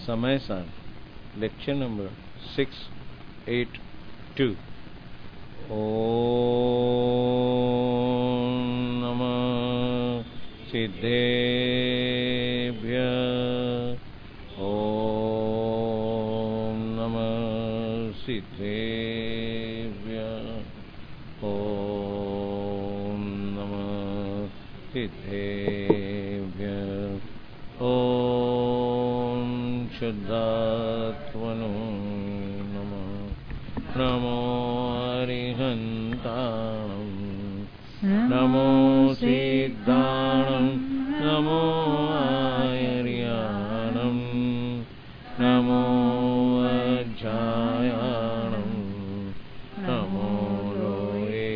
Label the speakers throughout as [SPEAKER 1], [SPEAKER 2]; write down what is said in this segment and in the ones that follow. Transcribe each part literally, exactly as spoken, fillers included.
[SPEAKER 1] समय सार lecture number six eight two. Om नमः सिद्धेभ्यः। ओम नमः सिद्धेभ्यः। ओम नमः सिद्धेभ्यः। ओम शुद्धात्मनो नमः। नमो अरिहन्ताणं नमो सिद्धाणं नमो आयर्याणं नमो अज्जायाणं नमो लोये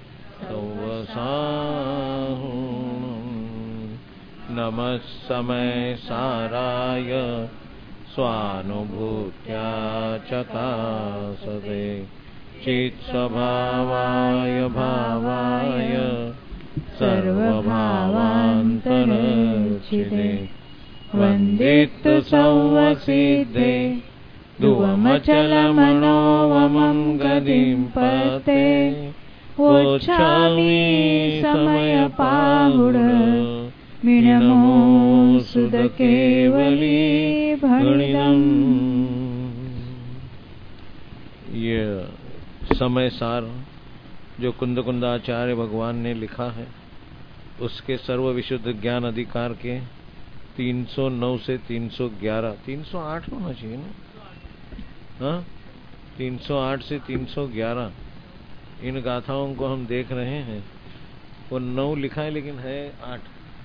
[SPEAKER 1] सौवसाहुणं। नमः समय साराय स्वानुभूत्या चकासते चित्स्वभावाय भावाय सर्वभावान्तरचिते वन्दित संवसिद्धे ध्रुवमचलमनोवमं गतिं पते वोच्छामि समयपाहुर मिनमो सुदकेवली भणिदम्। ये समय सार जो कुंद कुंदाचार्य भगवान ने लिखा है उसके सर्व विशुद्ध ज्ञान अधिकार के तीन सौ नौ से तीन सौ ग्यारह, तीन सौ आठ होना चाहिए ना, हाँ तीन सौ आठ से तीन सौ ग्यारह इन गाथाओं को हम देख रहे हैं। वो नौ लिखा है लेकिन है आठ।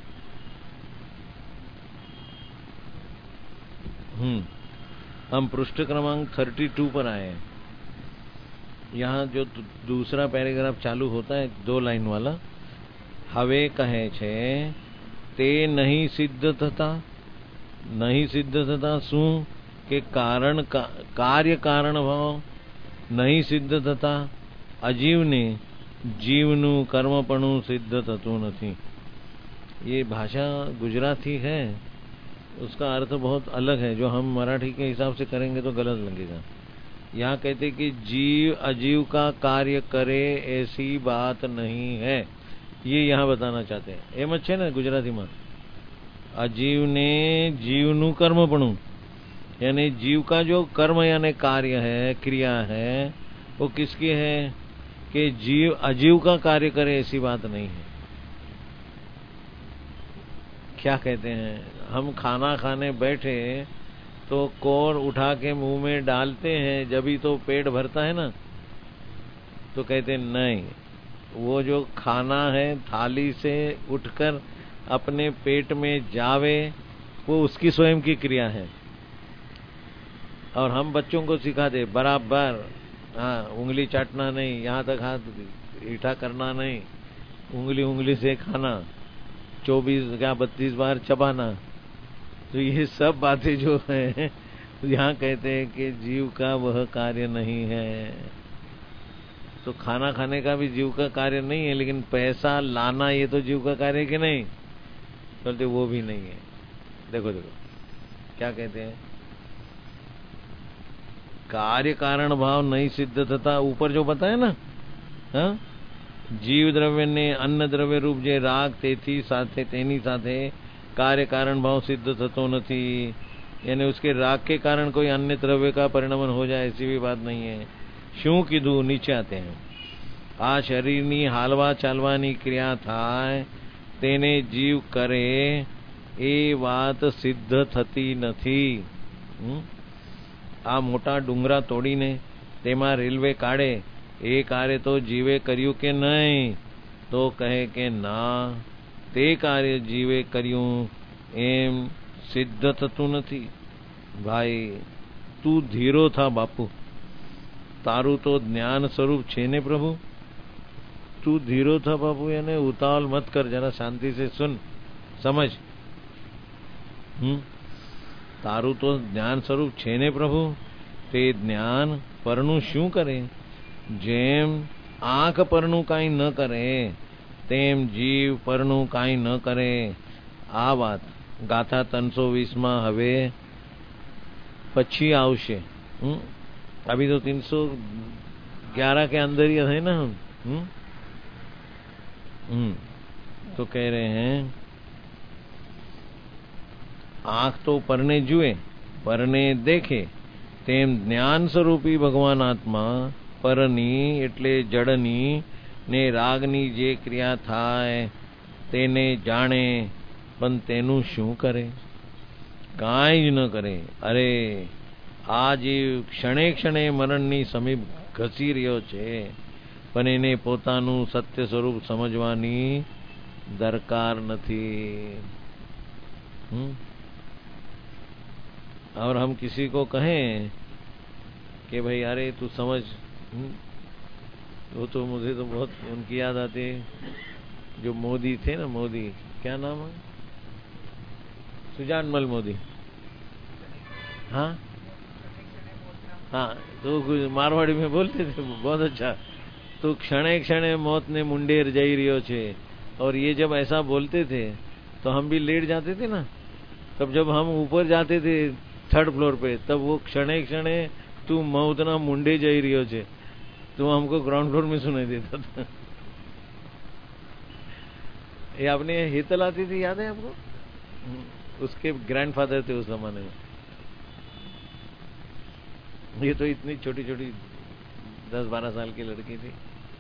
[SPEAKER 1] हम्म हम पृष्ठ क्रमांक बत्तीस पर आए हैं। यहाँ जो दूसरा पैराग्राफ चालू होता है दो लाइन वाला, हवे कहे छे ते नहीं सिद्ध थता। नहीं सिद्ध थता शू के कारण का, कार्य कारण भाव नहीं सिद्ध थता। अजीवने जीवनु कर्मपणु सिद्ध थतु नहीं। ये भाषा गुजराती है, उसका अर्थ बहुत अलग है। जो हम मराठी के हिसाब से करेंगे तो गलत लगेगा। यहाँ कहते कि जीव अजीव का कार्य करे ऐसी बात नहीं है, ये यहाँ बताना चाहते हैं। एम अच्छे ना गुजराती में अजीव ने जीवनु कर्मपणु यानी जीव का जो कर्म यानी कार्य है, क्रिया है, वो किसकी है कि जीव अजीव का कार्य करे ऐसी बात नहीं है। क्या कहते हैं, हम खाना खाने बैठे तो कोर उठा के मुंह में डालते हैं जब ही तो पेट भरता है ना, तो कहते नहीं, वो जो खाना है थाली से उठकर अपने पेट में जावे वो उसकी स्वयं की क्रिया है। और हम बच्चों को सिखा दे बराबर, हाँ उंगली चाटना नहीं, यहाँ तक हाथ ईठा करना नहीं, उंगली उंगली से खाना, चौबीस या बत्तीस बार चबाना। तो ये सब बातें जो है यहाँ कहते हैं कि जीव का वह कार्य नहीं है। तो खाना खाने का भी जीव का कार्य नहीं है, लेकिन पैसा लाना ये तो जीव का कार्य कि नहीं, बोलते वो भी नहीं है। देखो देखो क्या कहते हैं, कार्य कारण भाव नहीं सिद्ध थता। ऊपर जो बताया ना, हाँ जीव द्रव्य ने अन्न द्रव्य रूप जे राग तेथी साथे तेनी साथे कार्य कारण भाव सिद्ध थतो नहीं। यानी उसके राग के कारण कोई अन्य द्रव्य का परिणमन हो जाए ऐसी भी बात नहीं है। शू कीधु नीचे आते हैं। आ शरीरनी हालवा चालवानी क्रिया थाय तेने जीव करे ए बात सिद्ध थती नहीं। आ मोटा डूंगरा तोड़ीने तेमा रेलवे काढ़े ए कार्य तो जीवे कर्યું के नहीं, तो कहे के ना ते कार्य जीवे कर्યું एम सिद्ध थतु नहीं। भाई तू धीरो था बापू, तारू तो ज्ञान स्वरूप छे ने प्रभु। तू धीरो था बापू यानी उतावल मत कर, जरा शांति से सुन समझ। हम्म तारू तो ज्ञान स्वरूप छे ने प्रभु, ते ज्ञान परनु शू करे। जेम आंख परनु काई न करे तेम जीव परनु काई न करे। आ बात गाथा तीन सौ बीस में हवे પછી આવશે। हम्म? अभी तो तीन सौ ग्यारह के अंदर ही है ना हम। हम्म? हम्म, तो कह रहे हैं आंख तो परने जुए परने देखे तेम ज्ञान स्वरूपी भगवान आत्मा પરની એટલે જડની ને રાગની જે ક્રિયા થાય તેને જાણે પણ તેનું શું કરે? કાંઈ જ ન કરે। અરે આ જીવ ક્ષણે ક્ષણે મરણની સમીપ ઘસી રહ્યો છે પણ એને પોતાનું સત્ય સ્વરૂપ સમજવાની દરકાર નથી। हम्म? और हम किसी को कहें कि भाई अरे तू समझ, वो तो मुझे तो बहुत उनकी याद आती है, जो मोदी थे ना, मोदी क्या नाम है, सुजानमल मोदी। हाँ हाँ, तो मारवाड़ी में बोलते थे बहुत अच्छा, तो क्षणे क्षणे मौत ने मुंडेर जाई रियो छे। और ये जब ऐसा बोलते थे तो हम भी लेट जाते थे ना, तब जब हम ऊपर जाते थे थर्ड फ्लोर पे, तब वो क्षणे क्षणे तू मौत ना मुंडे जाई रियो छे, तो हमको ग्राउंड फ्लोर में सुनाई देता था। ये आपने हेतल आती थी, याद है आपको? उसके ग्रैंडफादर थे उस जमाने में। ये तो इतनी छोटी छोटी दस बारह साल की लड़की थी।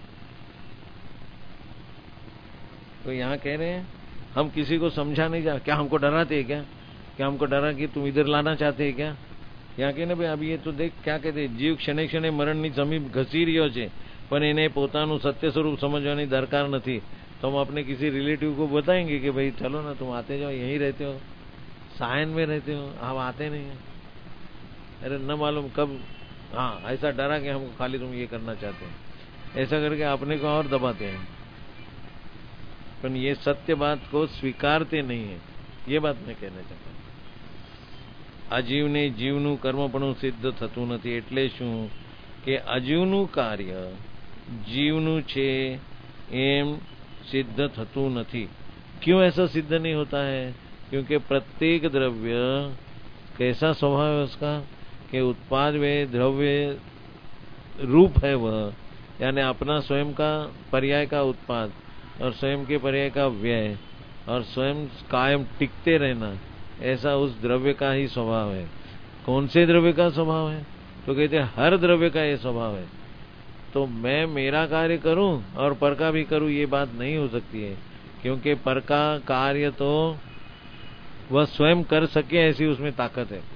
[SPEAKER 1] तो यहाँ कह रहे हैं हम किसी को समझा नहीं जा, क्या हमको डराते हैं क्या? क्या हमको डरा कि तुम इधर लाना चाहते हैं क्या? यहाँ कहने भाई अभी ये तो देख क्या कहते, जीव क्षणे क्षणे मरणની સમીપ ઘસી રહ્યો છે પણ એને પોતાનું સત્ય સ્વરૂપ સમજવાની દરકાર નથી। तो हम अपने किसी रिलेटिव को बताएंगे कि भाई चलो ना, तुम आते जाओ, यहीं रहते हो, सायन में रहते हो, हम आते नहीं है। अरे न मालूम कब, हाँ ऐसा डरा कि हमको खाली तुम ये करना चाहते हैं, ऐसा करके अपने को और दबाते हैं। पर ये सत्य बात को स्वीकारते नहीं है, ये बात मैं कहना चाहता हूँ। અજીવને જીવનું કર્મપણું સિદ્ધ થતું નથી। એટલે શું કે અજીવનું કાર્ય જીવનું છે એમ સિદ્ધ થતું નથી। क्यों ऐसा सिद्ध नहीं होता है? क्योंकि प्रत्येक द्रव्य कैसा स्वभाव है उसका कि उत्पाद वे द्रव्य रूप है वह, यानी अपना स्वयं का पर्याय का उत्पाद और स्वयं के पर्याय का व्यय और स्वयं कायम टिकते रहना, ऐसा उस द्रव्य का ही स्वभाव है। कौन से द्रव्य का स्वभाव है? तो कहते हैं हर द्रव्य का ये स्वभाव है। तो मैं मेरा कार्य करूं और पर का भी करूं, ये बात नहीं हो सकती है, क्योंकि पर का कार्य तो वह स्वयं कर सके ऐसी उसमें ताकत है।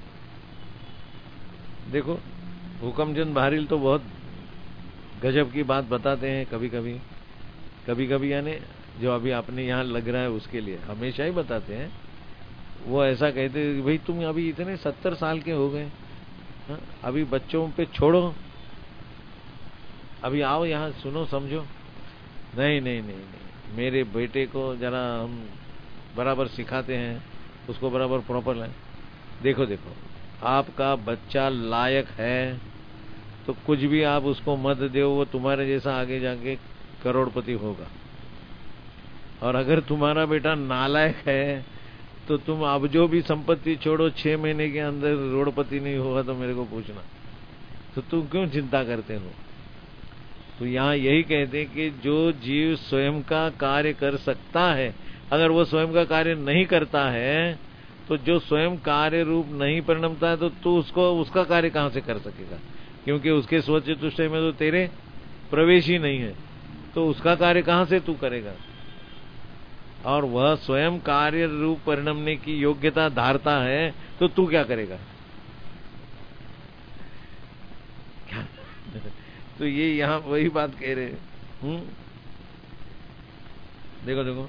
[SPEAKER 1] देखो हुकमचंद बहारील तो बहुत गजब की बात बताते हैं कभी कभी कभी कभी यानी जो अभी आपने यहाँ लग रहा है उसके लिए हमेशा ही बताते हैं। वो ऐसा कहते भाई तुम अभी इतने सत्तर साल के हो गए, अभी बच्चों पे छोड़ो, अभी आओ यहाँ सुनो समझो। नहीं नहीं नहीं नहीं, मेरे बेटे को जरा हम बराबर सिखाते हैं, उसको बराबर प्रॉपर लाए। देखो देखो आपका बच्चा लायक है तो कुछ भी आप उसको मत दो, वो तुम्हारे जैसा आगे जाके करोड़पति होगा। और अगर तुम्हारा बेटा नालायक है तो तुम अब जो भी संपत्ति छोड़ो, छह महीने के अंदर करोड़पति नहीं होगा तो मेरे को पूछना। तो तुम क्यों चिंता करते हो? तो यहाँ यही कहते हैं कि जो जीव स्वयं का कार्य कर सकता है, अगर वो स्वयं का कार्य नहीं करता है तो जो स्वयं कार्य रूप नहीं परिणमता है तो तू उसको उसका कार्य कहां से कर सकेगा? क्योंकि उसके स्वचतुष्टय में तो तेरे प्रवेश ही नहीं है, तो उसका कार्य कहां से तू करेगा? और वह स्वयं कार्य रूप परिणमने की योग्यता धारता है तो तू क्या करेगा? क्या? तो ये यहाँ वही बात कह रहे हैं। देखो देखो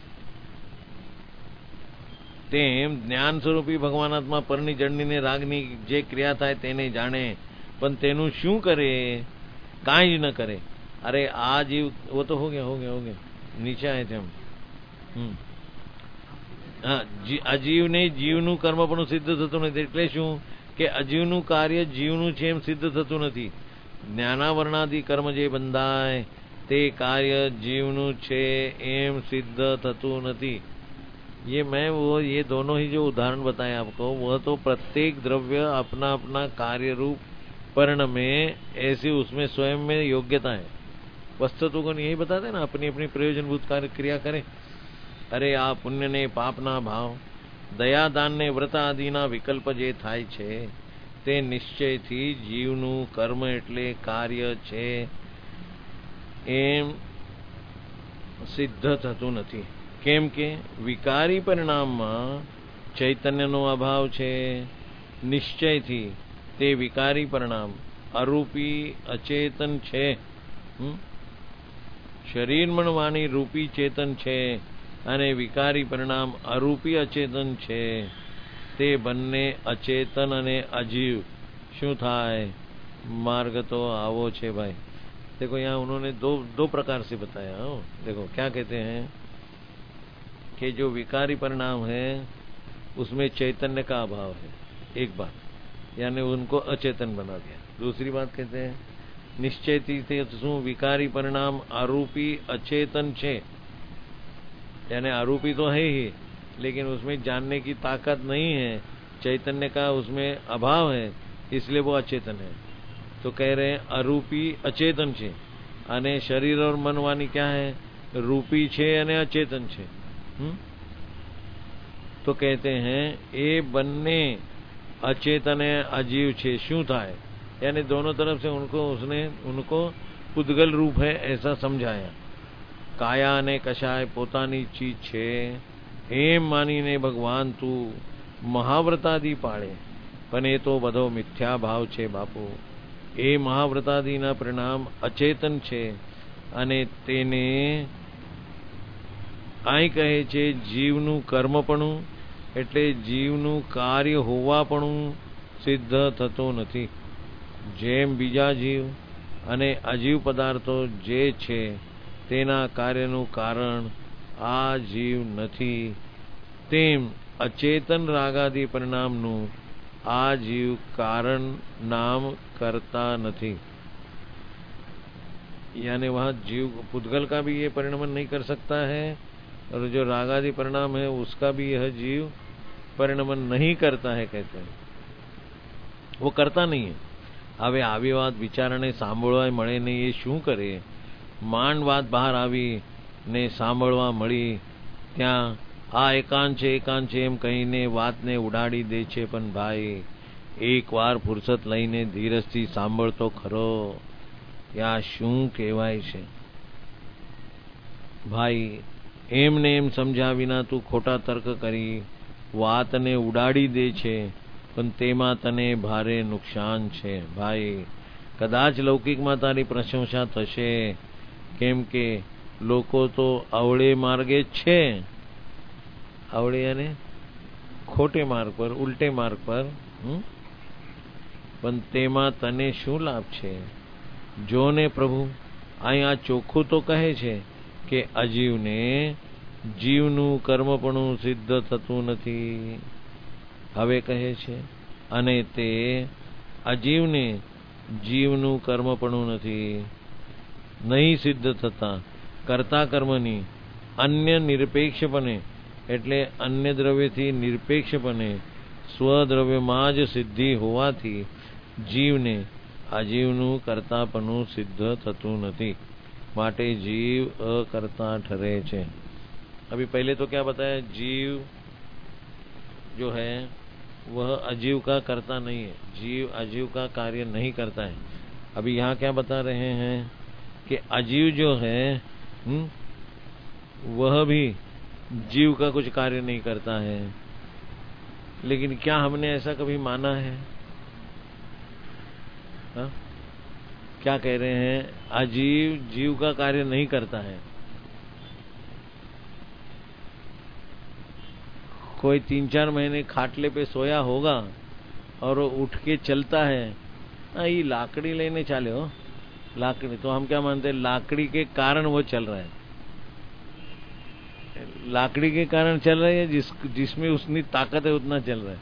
[SPEAKER 1] તેમ જ્ઞાન સ્વરૂપી ભગવાન આત્મા પરની જળની ને રાગની જે ક્રિયા થાય તેને જાણે પણ તેનું શું કરે? કાંઈ જ ન કરે। અરે આ જીવ, वो तो हो गया हो गया हो गया नीचे आए थे हम। હા, અજીવને જીવનું કર્મપણું સિદ્ધ થતું નથી। એટલે શું કે અજીવનું કાર્ય જીવનું છે એમ સિદ્ધ થતું નથી। જ્ઞાનાવરણાદી કર્મ જે બંધાય તે કાર્ય જીવનું છે એમ સિદ્ધ થતું નથી। ये मैं वो ये दोनों ही जो उदाहरण बताए आपको, वह तो प्रत्येक द्रव्य अपना अपना कार्य रूप पर्ण में ऐसी उसमें स्वयं में योग्यता है। वस्तु तो यही बताते ना, अपनी अपनी प्रयोजनभूत कार्य क्रिया करें। अरे आ पुण्य ने पापना भाव, दया दान ने व्रत आदिना विकल्प જે થાય છે તે નિશ્ચયથી જીવનું કર્મ એટલે કાર્ય છે એમ સિદ્ધ થતું નથી। કેમ કે વિકારી પરિણામમાં ચૈતન્યનો અભાવ છે। નિશ્ચયથી તે વિકારી પરિણામ અરૂપી અચેતન છે। શરીર મન વાણી રૂપી ચેતન છે અને વિકારી પરિણામ અરૂપી અચેતન છે। તે બંને અચેતન અને અજીવ શું થાય? मार्ग तो आवो छे भाई। देखो यहाँ उन्होंने दो दो प्रकार से बताया। हो देखो क्या कहते हैं कि जो विकारी परिणाम है उसमें चैतन्य का अभाव है, एक बात, यानी उनको अचेतन बना दिया। दूसरी बात कहते हैं निश्चय थी शू विकारी परिणाम आरूपी अचेतन छे, यानी आरोपी तो है ही लेकिन उसमें जानने की ताकत नहीं है, चैतन्य का उसमें अभाव है, इसलिए वो अचेतन है। तो कह रहे हैं अरूपी अचेतन छे અને શરીર और मन वाणी क्या है? रूपी छे અને अचेतन छे। हुँ? तो कहते हैं ये बन्ने अचेतन अजीव छे शू थाय, यानी दोनों तरफ से उनको उसने उनको पुद्गल रूप है ऐसा समझाया। काया ने कशाय पोतानी चीज छे एम मानीने भगवान तू महाव्रतादि पाड़े, पण ए तो बधो मिथ्या भाव छे बापू। ए महाव्रतादिना परिणाम अचेतन छे અને તેને આઈ કહે છે જીવનું કર્મપણું એટલે જીવનું કાર્ય હોવાપણું સિદ્ધ થતો નથી। જેમ બીજા જીવ અને અજીવ પદાર્થો જે છે તેના કાર્યનું કારણ આ જીવ નથી, તેમ અચેતન રાગાદિ પરિણામનું આ જીવ કારણ નામ करता नहीं। यानी वहां जीव पुद्गल का भी ये परिणमन नहीं कर सकता है और जो रागादि परिणाम है उसका भी यह जीव परिणमन नहीं करता है, कहते हैं वो करता नहीं है। હવે આવી વાત વિચારણે સાંભળવા મળે નહીં, એ શું કરે? માંડ વાત બહાર આવી ને સાંભળવા મળી ત્યાં આ એકાંત છે એકાંત છે એમ કહીને વાતને ઉડાડી દે છે। પણ ભાઈ એક વાર ફુરસત લઈને ધીરજથી સાંભળતો ખરો, આ શું કહેવાય છે? ભાઈ એમને એમ સમજ્યા વિના તું ખોટા તર્ક કરી વાતને ઉડાડી દે છે, પણ તેમાં તને ભારે નુકસાન છે। ભાઈ કદાચ લૌકિકમાં તારી પ્રશંસા થશે, કેમ કે લોકો તો અવળે માર્ગે જ છે, અવળે અને ખોટે માર્ગ પર, ઉલટે માર્ગ પર, પણ તેમાં તને શું લાભ છે? જો ને પ્રભુ અહીંયા ચોખ્ખું તો કહે છે કે અજીવને જીવનું કર્મપણું સિદ્ધ થતું નથી। હવે કહે છે અને તે અજીવને જીવનું કર્મપણું નથી નહીં સિદ્ધ થતા કરતા કર્મની અન્ય નિરપેક્ષપણે એટલે અન્ય દ્રવ્યથી નિરપેક્ષપણે સ્વદ્રવ્યમાં જ સિદ્ધિ હોવાથી જીવને અજીવનું કર્તાપણું સિદ્ધ થતું નથી, માટે जीव अकर्ता ठहरे छे। अभी पहले तो क्या बताया, जीव जो है वह अजीव का कर्ता नहीं है, जीव अजीव का कार्य नहीं करता है। अभी यहाँ क्या बता रहे हैं कि अजीव जो है हुँ? वह भी जीव का कुछ कार्य नहीं करता है। लेकिन क्या हमने ऐसा कभी माना है? हा? क्या कह रहे हैं? अजीव जीव का कार्य नहीं करता है। कोई तीन चार महीने खाटले पे सोया होगा और वो उठ के चलता है, ये लाकड़ी लेने चाले हो, लाकड़ी तो हम क्या मानते हैं, लाकड़ी के कारण वो चल रहा है, लाकड़ी के कारण चल रहा है, जिस जिसमें उसकी ताकत है उतना चल रहा है।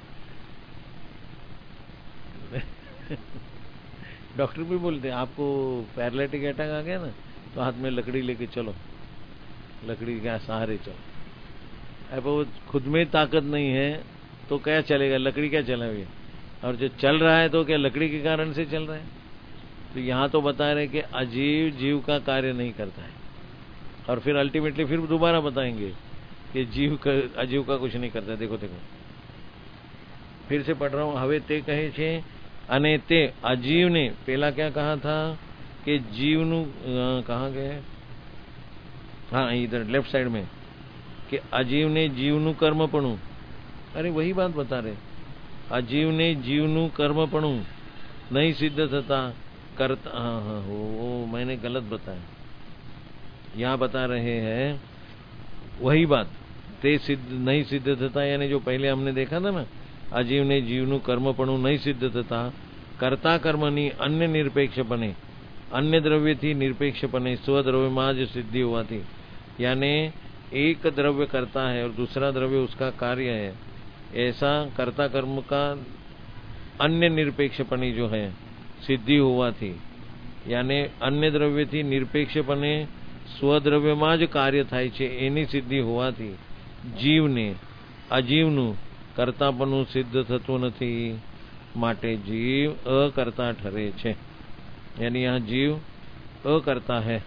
[SPEAKER 1] डॉक्टर भी बोलते हैं आपको पैरालिटिक अटैक आ गया ना तो हाथ में लकड़ी लेके चलो, लकड़ी के सहारे चलो। अब वो खुद में ताकत नहीं है तो क्या चलेगा, लकड़ी क्या चलाएगी, और जो चल रहा है तो क्या लकड़ी के कारण से चल रहा है। तो यहाँ तो बता रहे कि अजीव जीव का कार्य नहीं करता है, और फिर अल्टीमेटली फिर दोबारा बताएंगे कि जीव का अजीव का कुछ नहीं करता। देखो देखो फिर से पढ़ रहा हूं। हवे ते कहे छे अने ते अजीव ने पहला क्या कहा था कि जीव नु कहाँ गए, हाँ इधर लेफ्ट साइड में, कि अजीव ने जीवनु कर्मपणु, अरे वही बात बता रहे, अजीव ने जीवनु कर्मपणु नहीं सिद्ध थता करता, हाँ हाँ वो, वो मैंने गलत बताया, यहाँ बता रहे हैं वही बात, ते सिद्ध नहीं सिद्ध थता, यानी जो पहले हमने देखा था ना, अजीव ने जीवनु कर्मपणु नहीं सिद्ध थता कर्ता कर्मनी अन्य निरपेक्षपणे, अन्य द्रव्य थी निरपेक्षपणे स्वद्रव्य में जो सिद्धि हुआ थी, यानी एक द्रव्य करता है और दूसरा द्रव्य उसका कार्य है, ऐसा कर्ता कर्म का अन्य निरपेक्षपणी जो है सिद्धि हुआ थी, यानी अन्य द्रव्य थी निरपेक्षपणे स्वद्रव्य में जो कार्य थाय छे एनी सिद्धि हुआ थी। जीव ने अजीवनु कर्तापनु सिद्ध थતું નથી, માટે जीव अकर्ता ठरे छे, यानी यहाँ जीव अकर्ता है।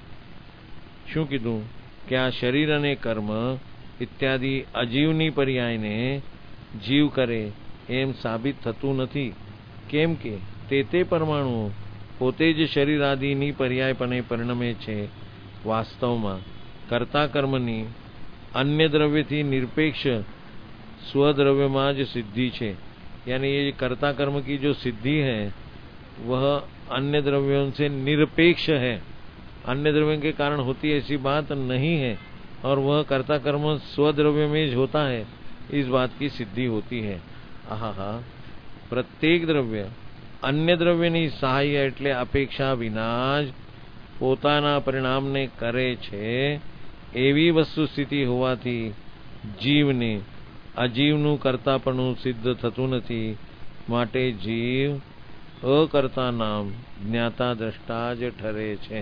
[SPEAKER 1] શું કીધું કે આ શરીર અને કર્મ ઇત્યાદि અજીવની પર્યાયને જીવ કરે એમ સાબિત થતું નથી, કેમ કે તે તે પરમાણુઓ પોતે જ શરીર આદિની પર્યાયપણે પરિણમે છે। વાસ્તવમાં કર્તા કર્મની अन्य द्रव्यથી निरपेक्ष स्वद्रव्य में जो सिद्धि है, यानी ये कर्ता कर्म की जो सिद्धि है वह अन्य द्रव्यों से निरपेक्ष है, अन्य द्रव्यों के कारण होती ऐसी बात नहीं है, और वह कर्ता कर्म स्वद्रव्य में होता है, इस बात की सिद्धि होती है। आहा, प्रत्येक द्रव्य अन्य द्रव्यની સહાય એટલે અપેક્ષા વિના જ પોતાના પરિણામને કરે છે, એવી વસ્તુસ્થિતિ હોવાથી જીવને અજીવનું કર્તાપણું સિદ્ધ થતું નથી, માટે જીવ અકર્તા નામ જ્ઞાતા દ્રષ્ટા જ ઠરે છે।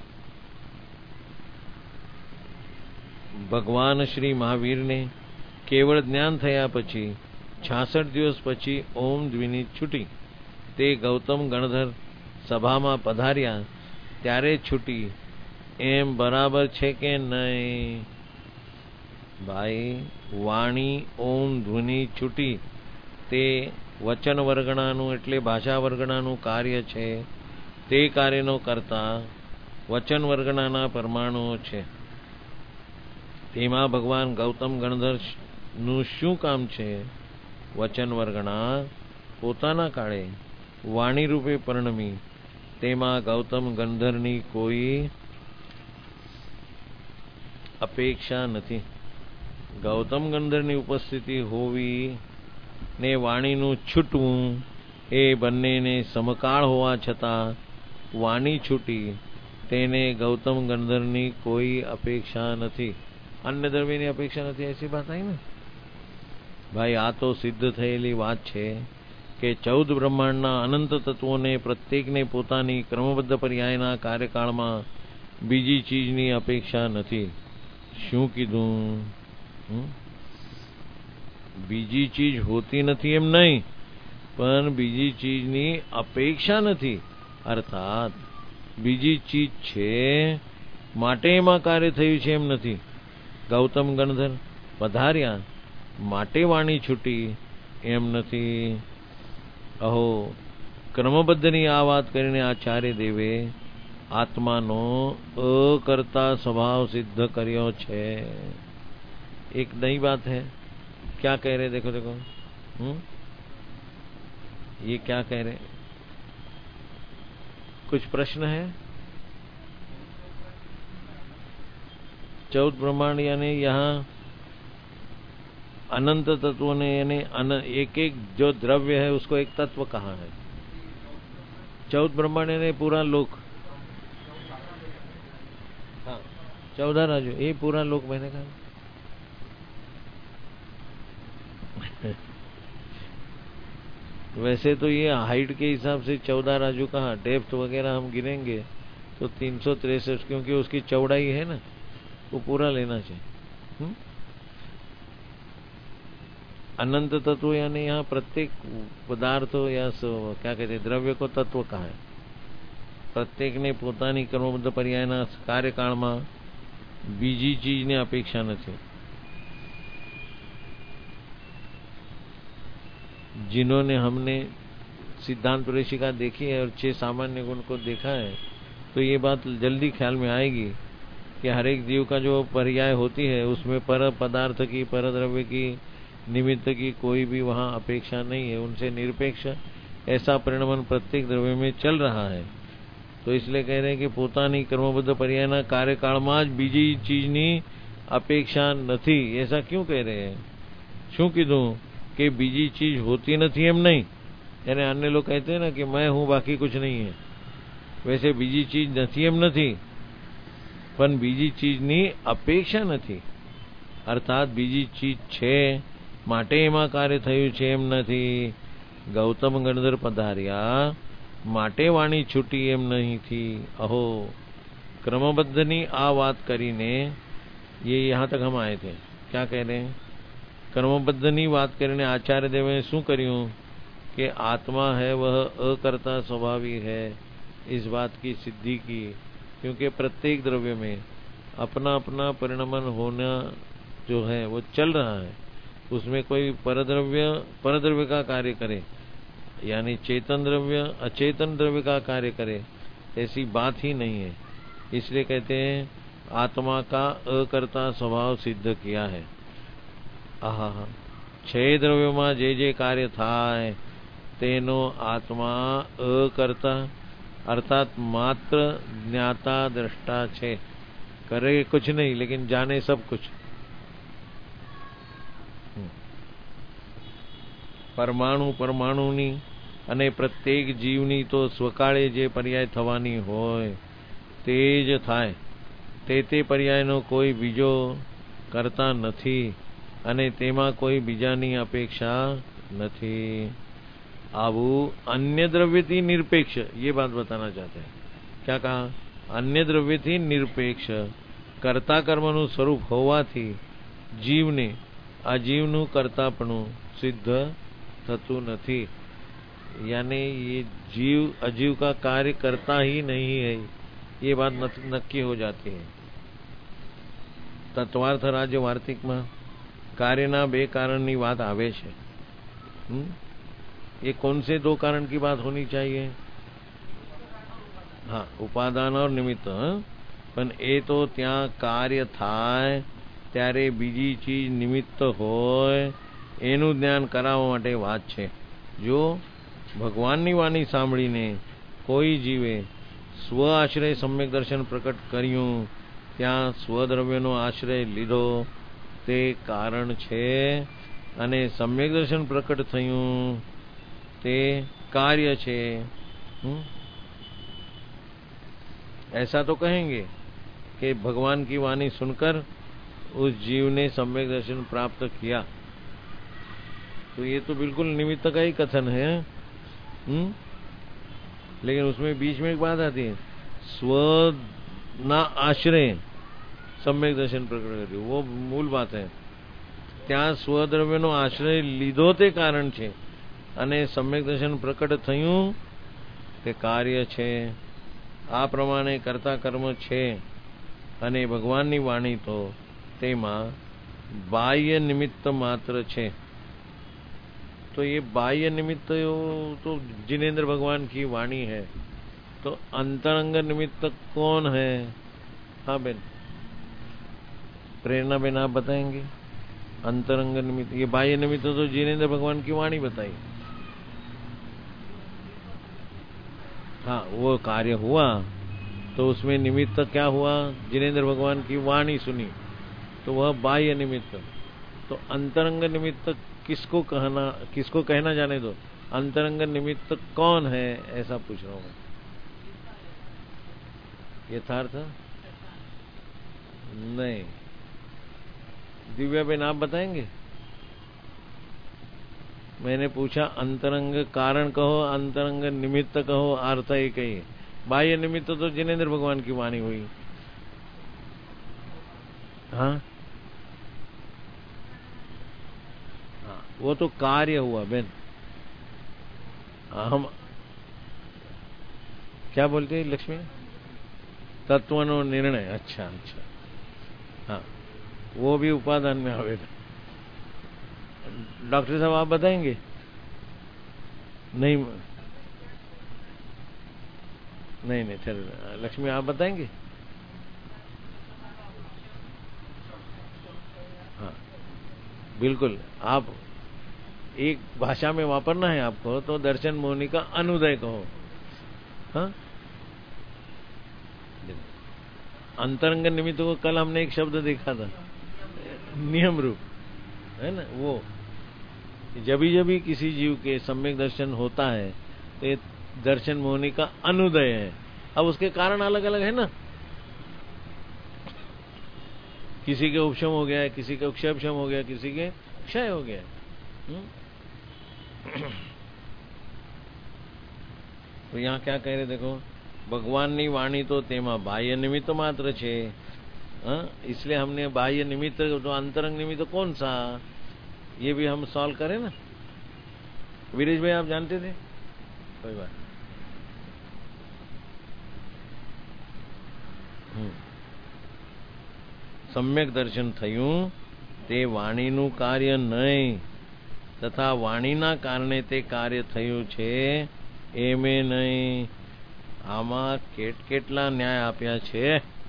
[SPEAKER 1] ભગવાન શ્રી મહાવીરને કેવળ જ્ઞાન થયા પછી છાસઠ દિવસ પછી ઓમ ધ્વનિ છૂટી, તે ગૌતમ ગણધર સભામાં પધાર્યા ત્યારે છૂટી, એમ બરાબર છે કે નહીં? ભાઈ વાણી ઓમ ધ્વનિ છૂટી તે વચન વર્ગણાનું એટલે ભાષા વર્ગણાનું કાર્ય છે, તે કાર્યનો કરતા વચન વર્ગણાના પરમાણુઓ છે। તેમાં ભગવાન ગૌતમ ગણધરનું શું કામ છે? વચન વર્ગણા પોતાના કાળે વાણી રૂપે પરિણમી, તેમાં ગૌતમ ગંધરની કોઈ અપેક્ષા નથી। ગૌતમ ગંધરની ઉપસ્થિતિ હોવી ને વાણીનું છૂટવું એ બંનેને સમકાળ હોવા છતાં વાણી છૂટી તેને ગૌતમ ગંધરની કોઈ અપેક્ષા નથી, अन्य द्रव्यની અપેક્ષા નથી, ऐसी बात आई ना भाई। आ तो सिद्ध થયેલી વાત છે કે ચૌદ બ્રહ્માંડના અનંત તત્વોને પ્રત્યેકને પોતાની ક્રમબદ્ધ પર્યાયના કાર્યકાળમાં બીજી ચીજની અપેક્ષા નથી। શું કીધું? બીજી ચીજ હોતી નથી એમ નહીં, પણ બીજી ચીજની અપેક્ષા નથી, અર્થાત બીજી ચીજ છે માટે એમાં કાર્ય થયું છે એમ નથી। ગૌતમ ગણધર પધાર્યા માટે વાણી છૂટી એમ નથી। અહો ક્રમબદ્ધની આ વાત કરીને આચાર્ય દેવે આત્માનો અકર્તા સ્વભાવ સિદ્ધ કર્યો છે। एक नई बात है, क्या कह रहे? देखो देखो हुँ? ये क्या कह रहे? कुछ प्रश्न है? चौदह ब्रह्मांड यानी यहाँ अनंत तत्वों ने, यानी एक एक जो द्रव्य है उसको एक तत्व कहा है। चौदह ब्रह्मांड यानी पूरा लोक, हाँ चौदह राजू, ये पूरा लोक मैंने कहा। वैसे तो ये हाइट के हिसाब से चौदह राजू कहाँ, डेप्थ वगैरह हम गिनेंगे तो तीन सौ तिरसठ, क्योंकि उसकी चौड़ाई है ना, वो पूरा लेना चाहिए। हुँ? अनंत तत्व यानी यहाँ प्रत्येक पदार्थ या क्या कहते हैं द्रव्य को तत्व कहा है। प्रत्येक ने પોતાની કર્મબદ્ધ પર્યાયના કાર્યકાળમાં બીજી ચીજની અપેક્ષા નથી। जिन्होंने हमने सिद्धांत प्रवेशिका देखी है और छह सामान्य गुण को देखा है तो ये बात जल्दी ख्याल में आएगी कि हर एक जीव का जो पर्याय होती है उसमें पर पदार्थ की, पर द्रव्य की, निमित्त की कोई भी वहाँ अपेक्षा नहीं है, उनसे निरपेक्ष ऐसा परिणमन प्रत्येक द्रव्य में चल रहा है। तो इसलिए कह रहे हैं कि પોતાની કર્મબદ્ધ પર્યાયના કાર્યકાળમાં જ બીજી ચીજની અપેક્ષા નથી। ऐसा क्यों कह रहे हैं? શું કીધું कि બીજી चीज होती નથી એમ नहीं, यानी अन्य लोग कहते हैं ना कि मैं हूँ बाकी कुछ नहीं है, वैसे बीजी चीज નથી એમ નથી, પણ બીજી ચીજની અપેક્ષા નથી। અર્થાત બીજી ચીજ છે માટે એમાં કાર્ય થયું છે એમ નથી। ગૌતમ ગણધર પધાર્યા માટે વાણી છૂટી એમ नहीं थी। अहो क्रमबद्धनी आ बात करीने ये यहाँ तक हम आए थे। क्या कह रहे हैं? क्रमबद्धनी बात करीने आचार्य देवे शू कर्યું कि आत्मा है वह अकर्ता स्वभावी है, इस बात की सिद्धि की। क्योंकि प्रत्येक द्रव्य में अपना अपना परिणमन होना जो है वो चल रहा है, उसमें कोई परद्रव्य परद्रव्य का कार्य करे यानी चेतन द्रव्य अचेतन द्रव्य का कार्य करे ऐसी बात ही नहीं है। इसलिए कहते हैं आत्मा का अकर्ता स्वभाव सिद्ध किया है। आहा छह द्रव्यों में जे जे कार्य थाय तेनो आत्मा अकर्ता अर्थात मात्र ज्ञाता दृष्टा छे, करे कुछ नहीं लेकिन जाने सब कुछ। परमाणु परमाणुनी અને પ્રત્યેક જીવની તો સ્વકાળે જે પર્યાય થવાની હોય તે જ થાય, તે તે પર્યાયનો કોઈ બીજો કરતા નથી અને તેમાં કોઈ બીજાની અપેક્ષા નથી। આવું अन्य द्रव्यથી निरपेक्ष ये बात बताना चाहते हैं। क्या कहा? अन्य द्रव्यથી निरपेक्ष कर्ता कर्मનું સ્વરૂપ હોવાથી જીવને અજીવનું કર્તાપણું સિદ્ધ થતું નથી। यानी ये जीव अजीव का कार्य करता ही नहीं है, ये बात नक्की हो जाती है। तत्वार्थ राज्य वार्तिक में कार्यना बे कारणनी बात आवे छे। ये कौन से दो कारण की बात होनी चाहिए? हाँ, उपादान और निमित्त। पण ए तो त्या कार्य थाय त्यारे बीजी चीज निमित्त होय एनु ज्ञान करावा माटे वात छे। जो भगवाननी वाणी सांभळीने कोई जीवे स्व आश्रय सम्यक दर्शन प्रकट कर्યું, ત્યાં સ્વદ્રવ્યનો આશ્રય લીધો તે કારણ છે અને सम्यक दर्शन प्रकट થયું તે कार्य છે। ऐसा तो कहेंगे कि भगवान की वाणी सुनकर उस जीव ने सम्यक दर्शन प्राप्त किया, तो ये तो बिल्कुल निमित्त का ही कथन है। हम्म लेकिन उसमें बीच में एक बात आती है, स्व ना आश्रय सम्यक दर्शन प्रकट કર્યું, वो मूल बात है। त्या स्वद्रव्यનો આશ્રય લીધો તે કારણ છે અને सम्यक दर्शन प्रकट થયું તે કાર્ય છે। આ પ્રમાણે કર્તા કર્મ છે અને ભગવાનની વાણી તો તેમાં બાહ્ય નિમિત્ત માત્ર છે। तो ये बाह्य निमित्त तो जिनेन्द्र भगवान की वाणी है, तो अंतरंग निमित्त कौन है? हाँ बेन, प्रेरणा बेन आप बताएंगे। अंतरंग निमित्त, ये बाह्य निमित्त तो जिनेन्द्र भगवान की वाणी बताई। हाँ, वो कार्य हुआ तो उसमें निमित्त क्या हुआ? जिनेन्द्र भगवान की वाणी सुनी, तो वह बाह्य निमित्त। तो अंतरंग निमित्त किसको कहना किसको कहना जाने दो, अंतरंग निमित्त कौन है ऐसा पूछ रहा हूं मैं। यथार्थ नहीं, दिव्या बेन आप बताएंगे। मैंने पूछा अंतरंग कारण कहो, अंतरंग निमित्त कहो, अर्थ एक ही है। बाह्य निमित्त तो जिनेन्द्र भगवान की वाणी हुई। हाँ वो तो कार्य हुआ बेन। हम क्या बोलते हैं लक्ष्मी? तत्वनो निर्णय। अच्छा अच्छा, हाँ, वो भी उपादान में आवेगा। डॉक्टर साहब आप बताएंगे? नहीं नहीं नहीं, चल लक्ष्मी आप बताएंगे? हाँ बिल्कुल, आप एक भाषा में वापरना है आपको तो दर्शन मोहिनी का अनुदय कहो। हाँ, अंतरंग निमित्त को कल हमने एक शब्द देखा था, नियम रूप, है ना? वो जभी जभी किसी जीव के सम्यक दर्शन होता है तो ये दर्शन मोहिनी का अनुदय है। अब उसके कारण अलग अलग है ना, किसी के उपशम हो गया है, किसी के उपक्षम हो गया, किसी के क्षय हो गया। तो यहाँ क्या कह रहे देखो, भगवाननी वाणी तो तेमा बाह्य निमित्त मात्र छे। हाँ? इसलिए हमने बाह्य निमित्त तो अंतरंग निमित्त कौन सा, ये भी हम सॉल्व करें ना। वीरेश भाई आप जानते थे? कोई बात। सम्यक दर्शन थયું તે વાણીનું કાર્ય નહીં તથા વાણીના કારણે તે કાર્ય થયું છે એમે નહીં। આમાં કેટ કેટલા ન્યાય આપ્યા છે।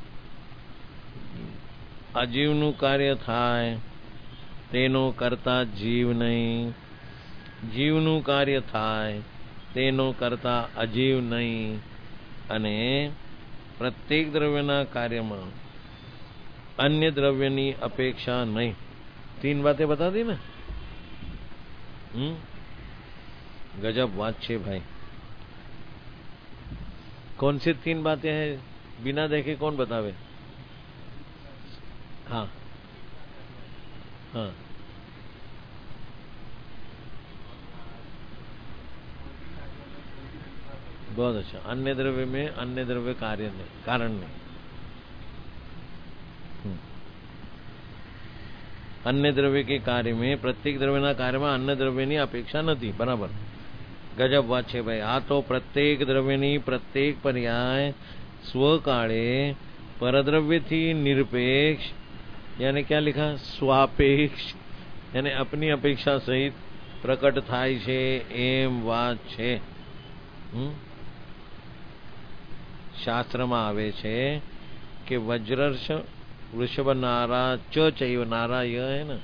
[SPEAKER 1] અજીવનું કાર્ય થાય તેનો કરતા જીવ નહીં, જીવનું કાર્ય થાય તેનો કરતા અજીવ નહીં, અને પ્રત્યેક દ્રવ્યના કાર્યમાં अन्य द्रव्यनी अपेक्षा नहीं। तीन बातें बता दी ना। हम्म, गजब बात छे भाई। कौन सी तीन बातें हैं बिना देखे कौन बतावे? हाँ हाँ, बहुत अच्छा। अन्य द्रव्य में अन्य द्रव्य कार्य नहीं, कारण नहीं। अन्य द्रव्य के कार्य में प्रत्येक द्रव्यना કાર્યમાં अन्य દ્રવ્યની અપેક્ષા નથી। બરાબર, ગજબ વાત છે ભાઈ। આ તો પ્રત્યેક દ્રવ્યની પ્રત્યેક પર્યાય સ્વકાળે પરદ્રવ્યથી નિરપેક્ષ, यानी क्या लिखा, स्वापेक्ष, यानी अपनी अपेक्षा सहित प्रकट થાય છે એમ વાત છે। શાસ્ત્રમાં આવે છે કે વજ્રર્ષ वृषभ नारा च चैव, नारा यह है ना।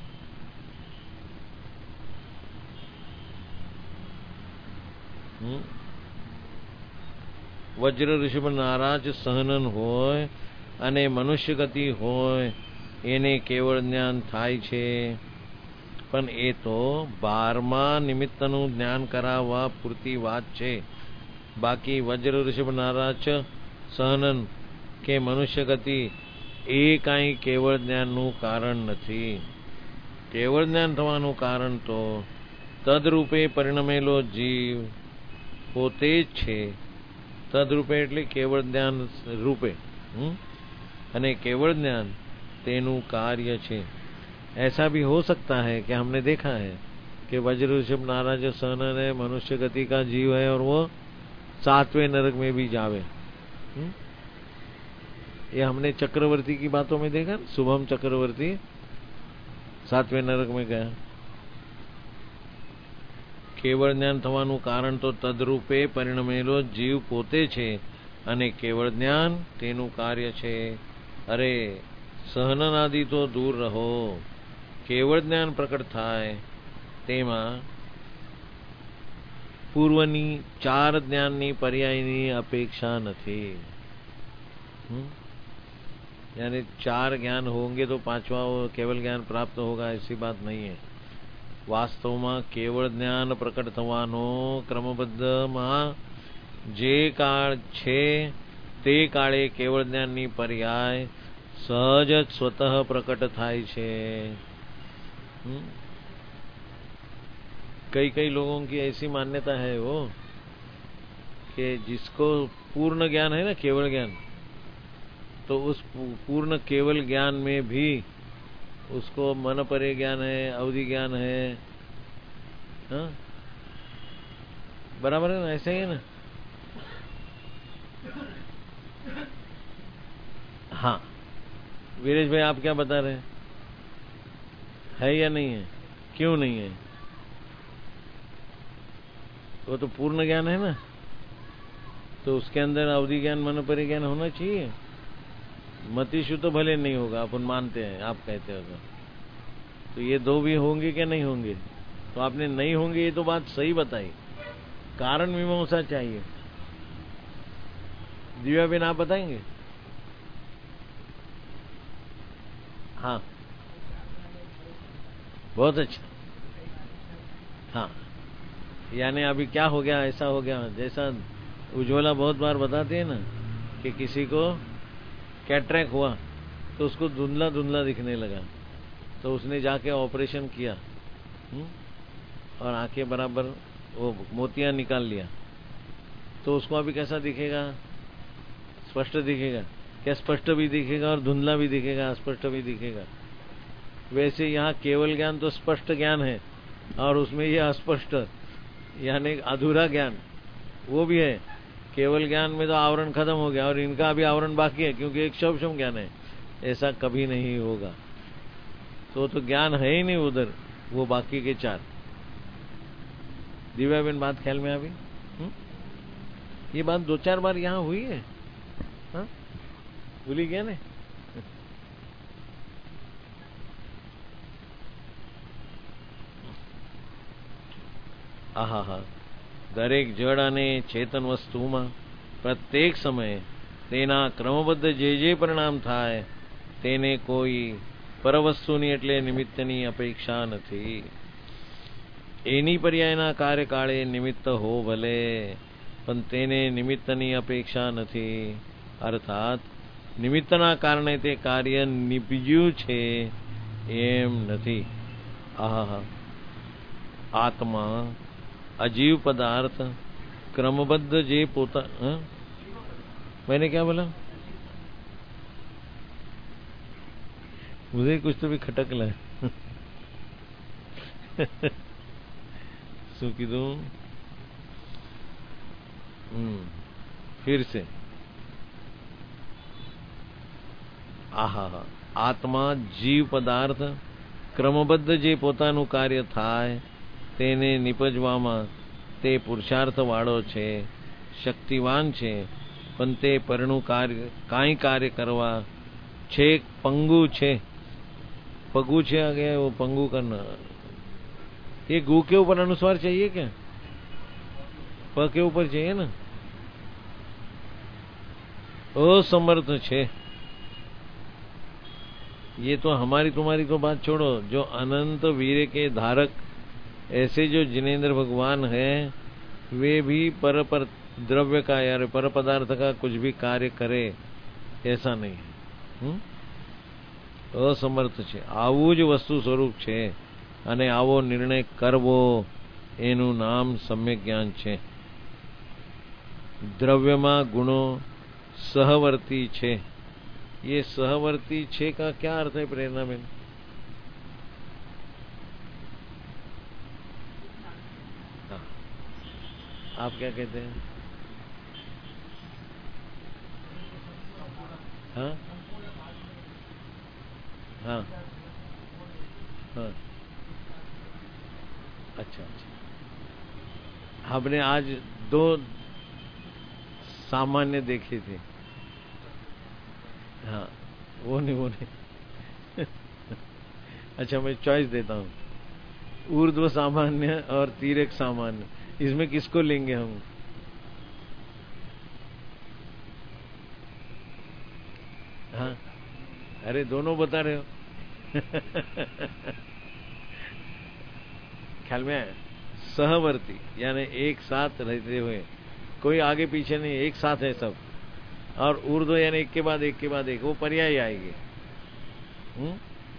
[SPEAKER 1] वज्र ऋषभ नाराज सहनन होय અને મનુષ્ય ગતિ હોય એને કેવળ જ્ઞાન થાય છે, પણ એ તો બારમા નિમિત્તનું જ્ઞાન કરાવવા પૂરતી વાત છે। બાકી વજ્ર ઋષભ નારાજ સહનન કે મનુષ્ય ગતિ એ કાંઈ કેવળ જ્ઞાનનું કારણ નથી। કેવળ જ્ઞાન થવાનું કારણ તો તદરૂપે પરિણમેલો જીવ પોતે જ છે। તદરૂપે એટલે કેવળ જ્ઞાન રૂપે, અને કેવળ જ્ઞાન તેનું कार्य છે। ऐसा भी हो सकता है कि हमने देखा है कि वज्र ऋषभ नाराज सहनन है, मनुष्य गति का जीव है और वो सातवें नरक में भी जावे। ये हमने चक्रवर्ती की बातों में देखा, शुभम चक्रवर्ती सातवें नरक में गया। केवल ज्ञान थवानुं कारण तो तदरूपे परिणमेलो जीव पोते छे અને કેવળ જ્ઞાન તેનું કાર્ય છે। અરે સહનન આદિ તો દૂર રહો, કેવળ જ્ઞાન પ્રકટ થાય તેમાં પૂર્વની ચાર જ્ઞાનની પર્યાયની અપેક્ષા નથી। यानी चार ज्ञान होंगे तो पांचवा केवल ज्ञान प्राप्त होगा, ऐसी बात नहीं है। वास्तव में केवल ज्ञान प्रकट थवानो क्रमबद्ध में जे काल छे ते काळे केवल ज्ञाननी पर्याय सहज स्वतः प्रकट थाय छे। कई कई लोगों की ऐसी मान्यता है वो कि जिसको पूर्ण ज्ञान है ना, केवल ज्ञान, तो उस पूर्ण केवल ज्ञान में भी उसको मन परे ज्ञान है, अवधि ज्ञान है, हाँ बराबर है ना, ऐसे ही है ना। हाँ वीरेश भाई आप क्या बता रहे हैं, है या नहीं है? क्यों नहीं है? वो तो पूर्ण ज्ञान है ना, तो उसके अंदर अवधि ज्ञान मन परिज्ञान होना चाहिए। मतिशु तो भले नहीं होगा, अपन मानते हैं, आप कहते हो तो, तो ये दो भी होंगे क्या नहीं होंगे? तो आपने नहीं होंगे ये तो बात सही बताई, कारण मीमांसा चाहिए। दिव्या बेन आप बताएंगे? हाँ बहुत अच्छा। हाँ यानी अभी क्या हो गया, ऐसा हो गया जैसा उज्ज्वला बहुत बार बताती है ना कि किसी को कैटरेक्ट हुआ तो उसको धुंधला धुंधला दिखने लगा, तो उसने जाके ऑपरेशन किया हुँ? और आंखें बराबर वो मोतियां निकाल लिया, तो उसको अभी कैसा दिखेगा? स्पष्ट दिखेगा क्या? स्पष्ट भी दिखेगा और धुंधला भी दिखेगा, अस्पष्ट भी दिखेगा। वैसे यहाँ केवल ज्ञान तो स्पष्ट ज्ञान है और उसमें ये अस्पष्ट यानी अधूरा ज्ञान वो भी है। केवल ज्ञान में तो आवरण खत्म हो गया और इनका अभी आवरण बाकी है, क्योंकि एक शौशम ज्ञान है। ऐसा कभी नहीं होगा, तो तो ज्ञान है ही नहीं उधर, वो बाकी के चार। दिव्या बेन बात ख्याल में अभी हुँ? ये बात दो चार बार यहाँ हुई है, हाँ भूली गया ने? આહા હા દરેક જળ અને ચેતન વસ્તુમાં પ્રત્યેક સમયે તેના ક્રમબદ્ધ જે જે પરિણામ થાય તેને કોઈ પરવસ્તુની એટલે નિમિત્તની અપેક્ષા નથી. એની પર્યાયના કાર્યકાળે નિમિત્ત હો ભલે, પણ તેને નિમિત્તની અપેક્ષા નથી. અર્થાત નિમિત્તના કારણે તે કાર્ય નિપજ્યું છે એમ નથી. આહા આત્મા अजीव पदार्थ क्रमबद्ध जे पोता हा? मैंने क्या बोला? मुझे कुछ तो भी खटक ला શું કીધું? फिर से આહા આત્મા જીવ પદાર્થ ક્રમબદ્ધ જે પોતાનું કાર્ય થાય તેને નિપજવામાં તે પુરુષાર્થવાળો છે, શક્તિવાન છે, પણ તે પરનું કાર્ય કાંઈ કાર્ય કરવા છે पंगु છે. पगु છે आ गया वो पंगु करना. ये गु के ऊपर अनुस्वार चाहिए क्या? प के ऊपर चाहिए ना. असमर्थ છે. ये तो हमारी तुम्हारी तो बात छोड़ो, जो अनंत वीर्य के धारक ऐसे जो जिनेन्द्र भगवान हैं वे भी पर पर द्रव्य का यार पर पदार्थ का कुछ भी कार्य करे ऐसा नहीं है. असमर्थ છે. આવું જ વસ્તુ સ્વરૂપ છે અને આવો નિર્ણય કરવો એનું નામ સમ્યક જ્ઞાન છે. દ્રવ્યમાં ગુણો સહવર્તી છે. ये सहवर्ती छे का क्या अर्थ है प्रेरणा में? हाँ आप क्या कहते हैं? हाँ हाँ हाँ अच्छा अच्छा. हमने आज दो सामान्य देखे थे. हाँ वो नहीं वो नहीं अच्छा मैं चॉइस देता हूँ. ऊर्ध्व सामान्य और तिर्यक सामान्य, इसमें किसको लेंगे हम? हाँ अरे दोनों बता रहे हो ख्याल में आया? सहवर्ती यानी एक साथ रहते हुए, कोई आगे पीछे नहीं, एक साथ है सब. और ऊर्ध्व यानी एक के बाद एक के बाद एक, वो पर्याय आएगी. हुँ?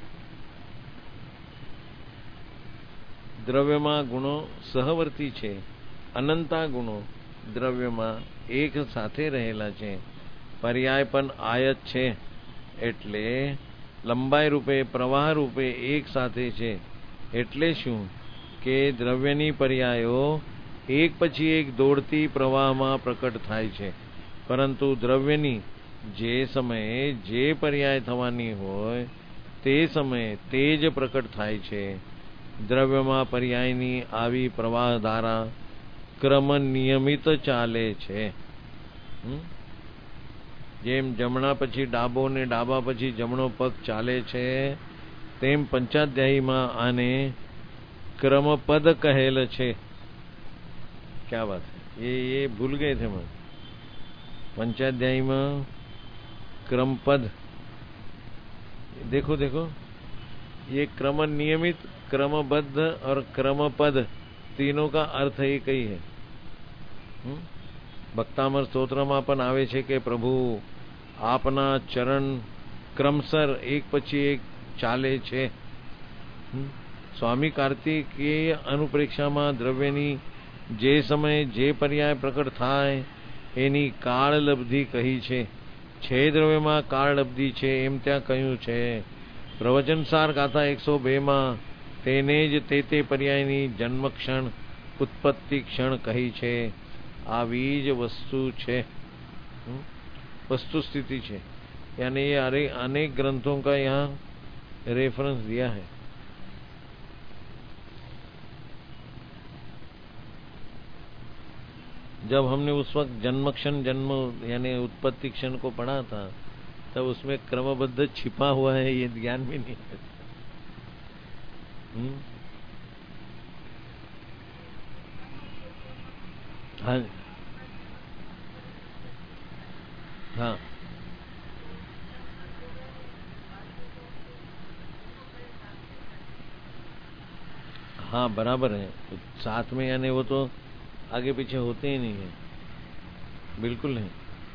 [SPEAKER 1] દ્રવ્યમાં ગુણો સહવર્તી છે. અનંતા ગુણો દ્રવ્યમાં એક સાથે રહેલા છે. પર્યાય પણ આયત છે, એટલે લંબાઈ રૂપે પ્રવાહ રૂપે એક સાથે છે. એટલે શું કે દ્રવ્યની પર્યાયો એક પછી એક દોડતી પ્રવાહમાં પ્રકટ થાય છે, પરંતુ દ્રવ્યની જે સમયે જે પર્યાય થવાની હોય તે સમયે તે જ પ્રકટ થાય છે. દ્રવ્યમાં પર્યાયની આવી પ્રવાહધારા ક્રમ નિયમિત ચાલે છે. જેમ જમણા પછી ડાબો ને ડાબા પછી જમણો પગ ચાલે છે, તેમ પંચાધ્યાયીમાં આને क्रमपद कहेल छे. क्या बात है, ये ये भूल गए थे मैं. पंचाध्यायी में क्रमपद, देखो देखो, ये क्रम नियमित, क्रमबद्ध और क्रमपद तीनों का अर्थ एक ही है. भक्तामर स्तोत्र में पण आवे छे के प्रभु आपना चरण क्रमसर एक पछी एक चाले छे. स्वामी कार्तिकेय अनुप्रेक्षा में द्रव्यनी जे समय जे पर्याय प्रकट थाय एनी काललब्धि कही छे. छे द्रव्य में काललब्धि छे एम त्या कह्युं छे. प्रवचनसार गाथा एक सौ बे में तेने ज ते ते पर्यायनी जन्म क्षण उत्पत्ति क्षण कही छे. आवी ज वस्तु छे, वस्तु स्थिति छे. यानी ये अनेक ग्रंथों का यहाँ रेफरेंस दिया है. जब हमने उस वक्त जन्म क्षण जन्म यानी उत्पत्ति क्षण को पढ़ा था, तब उसमें क्रमबद्ध छिपा हुआ है, ये ज्ञान भी नहीं है. हाँ हाँ हाँ बराबर है. साथ में यानी वो तो आगे पीछे होते ही नहीं है, बिल्कुल नहीं.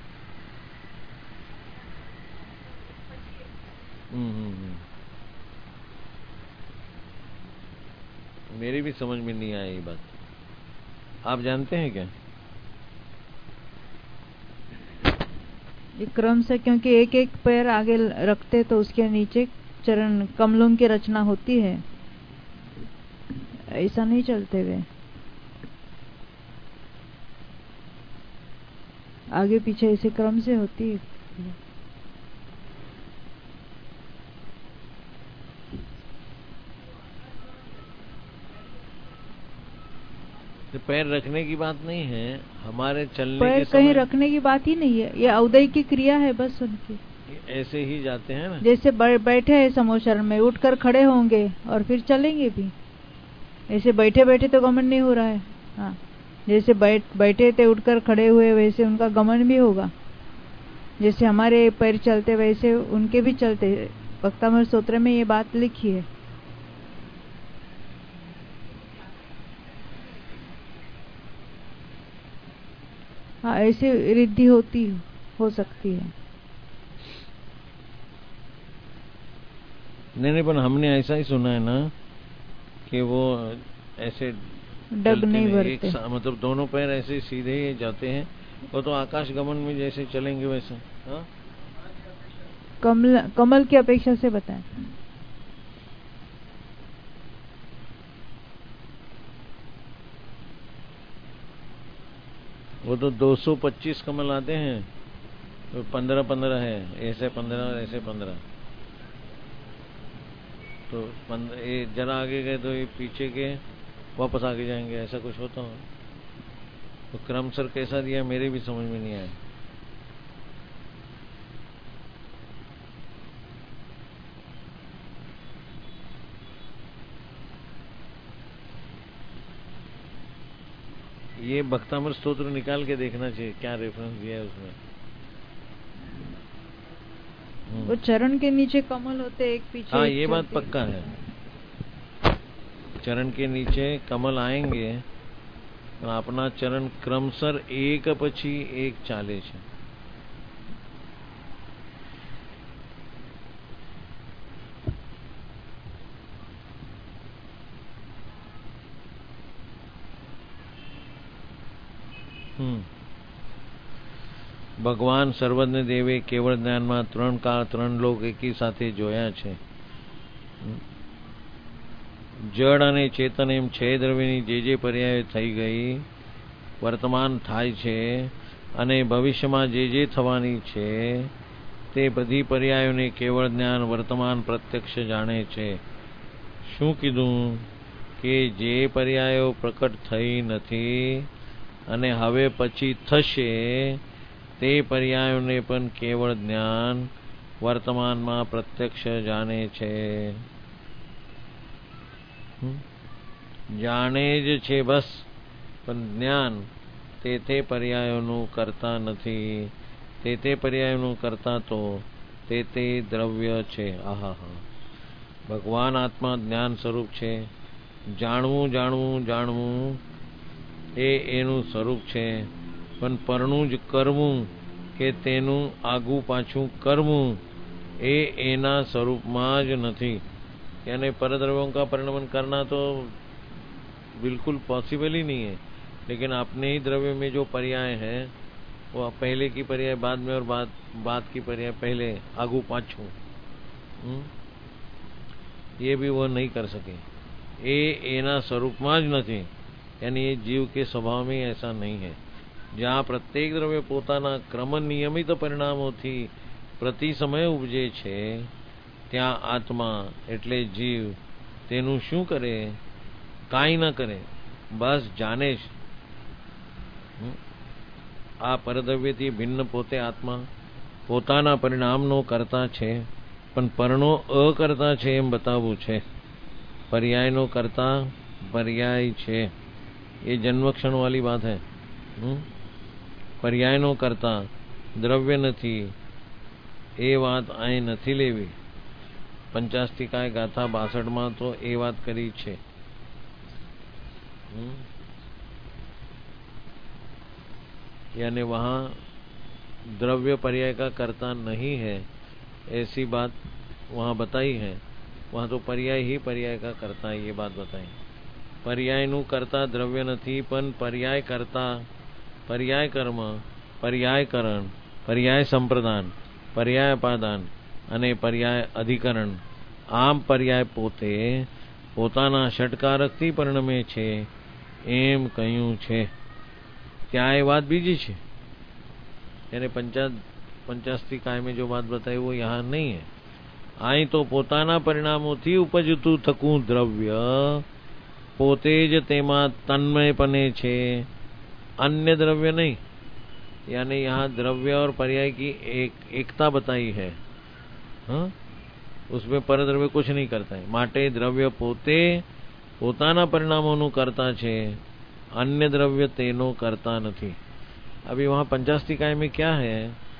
[SPEAKER 1] हम्म मेरी भी समझ में नहीं आई ये बात. आप जानते हैं क्या?
[SPEAKER 2] ये क्रम से, क्योंकि एक एक पैर आगे रखते तो उसके नीचे चरण कमलों की रचना होती है, ऐसा नहीं चलते हुए आगे पीछे ऐसे क्रम से होती है.
[SPEAKER 1] तो पैर रखने की बात नहीं है, हमारे चलने
[SPEAKER 2] पैर
[SPEAKER 1] के समय
[SPEAKER 2] कहीं रखने की बात ही नहीं है. ये अवदय की क्रिया है बस उनकी.
[SPEAKER 1] ऐसे ही जाते हैं ना,
[SPEAKER 2] जैसे बैठे हैं समोचरण में, उठकर खड़े होंगे और फिर चलेंगे भी. ऐसे बैठे बैठे तो गमन नहीं हो रहा है. हाँ, जैसे बैठ बैठे थे उठकर खड़े हुए, वैसे उनका गमन भी होगा. जैसे हमारे पैर चलते वैसे उनके भी चलते. भक्तामृत स्तोत्र में ये बात लिखी है. हाँ, ऐसे रिद्धि होती हो सकती है.
[SPEAKER 1] नहीं नहीं, पर हमने ऐसा ही सुना है ना कि वो ऐसे
[SPEAKER 2] डग नहीं भरते,
[SPEAKER 1] मतलब दोनों पैर ऐसे सीधे ही जाते हैं. वो तो आकाश गमन में जैसे चलेंगे वैसे. हाँ,
[SPEAKER 2] कमल कमल की अपेक्षा से बताएं.
[SPEAKER 1] वो तो दो सौ पच्चीस कमल आते हैं, तो पंद्रह पंद्रह है, ऐसे पंद्रह ऐसे पंद्रह. तो ये जरा आगे गए तो ये पीछे के वापस आगे जाएंगे, ऐसा कुछ होता हो. तो क्रम सर कैसा दिया मेरे भी समझ में नहीं आया. ये भक्तामृत स्तोत्र निकाल के देखना चाहिए क्या रेफरेंस दिया है उसमें.
[SPEAKER 2] वो चरण के नीचे कमल होते एक पीछे.
[SPEAKER 1] हाँ, ये बात पक्का है. चरण के नीचे कमल आएंगे, अपना चरण क्रमसर एक पछी एक चाले छे. हम्म भगवान सर्वज्ञ देवे केवल ज्ञान में त्रण काल त्रण लोक एकी साथे जोया छे. જળ અને ચેતન એમ છ દ્રવ્યની જે જે પર્યાય થઈ ગઈ, વર્તમાન થાય છે અને ભવિષ્યમાં જે જે થવાની છે તે બધી પર્યાયોને કેવળ જ્ઞાન વર્તમાન પ્રત્યક્ષ જાણે છે. શું કીધું કે જે પર્યાયો પ્રકટ થઈ નથી અને હવે પછી થશે તે પર્યાયોને પણ કેવળ જ્ઞાન વર્તમાનમાં પ્રત્યક્ષ જાણે છે. જાણે જ છે બસ, પણ જ્ઞાન તે તે પર્યાયોનું કરતા નથી. તે તે પર્યાયોનું કરતા તો તે તે દ્રવ્ય છે. આહા હા, ભગવાન આત્મા જ્ઞાન સ્વરૂપ છે. જાણવું જાણવું જાણવું એ એનું સ્વરૂપ છે, પણ પરનું જ કરવું કે તેનું આગું પાછું કરવું એ એના સ્વરૂપમાં જ નથી. यानी परद्रव्यों का परिणमन करना तो बिल्कुल पॉसिबल ही नहीं है, लेकिन अपने ही द्रव्य में जो पर्याय है वो पहले की पर्याय बाद में और बाद बाद की पर्याय पहले, आगू पाछू, ये भी वो नहीं कर सके. એ એના સ્વરૂપમાં જ નથી. यानी ये जीव के स्वभाव में ऐसा नहीं है. જ્યાં પ્રત્યેક દ્રવ્ય પોતાના ક્રમ નિયમિત પરિણામોથી પ્રતિ સમય ઉપજે છે, ત્યાં આત્મા એટલે જીવ તેનું શું કરે? કાંઈ ન કરે, બસ જાણે જ. આ પરદ્રવ્યથી ભિન્ન પોતે આત્મા પોતાના પરિણામનો કરતા છે, પણ પરનો અકર્તા છે એમ બતાવવું છે. पर्यायનો કરતા पर्याय છે, ये जन्मक्षण वाली बात है. पर्यायનો કરતા દ્રવ્ય નથી એ વાત અહીં નથી લેવી. पंचास्तिकाय गाथा बासठ में तो ये बात करी छे. यानी वहाँ द्रव्य पर्याय का कर्ता नहीं है ऐसी बात वहाँ बताई है. वहाँ तो पर्याय ही पर्याय का कर्ता है, ये बात बताई. पर्याय नु कर्ता द्रव्य नहीं, पण पर्याय कर्ता, पर्याय कर्म, पर्याय करण, पर्याय संप्रदान, पर्याय अपादान અને પર્યાય અધિકરણ, આમ પર્યાય પોતે પોતાના ષટકારકથી પરિણમે છે એમ કહ્યું છે. ત્યાં એ વાત બીજી છે. यानी पंचा पंचास्तिकाय में जो बात बताई वो यहाँ नहीं है. અહીં તો પોતાના પરિણામોથી ઉપજતું થકું દ્રવ્ય પોતે જ તેમાં તન્મયપણે છે, अन्य द्रव्य नहीं. यानी यहाँ द्रव्य और पर्याय की एक एकता बताई है. हाँ, उसमें परद्रव्य कुछ नहीं करता है. માટે દ્રવ્ય પોતે પોતાના પરિણામોનું કરતા છે, अन्य द्रव्य તેનો કરતા નથી. अभी वहाँ पंचास्तिकाय में क्या है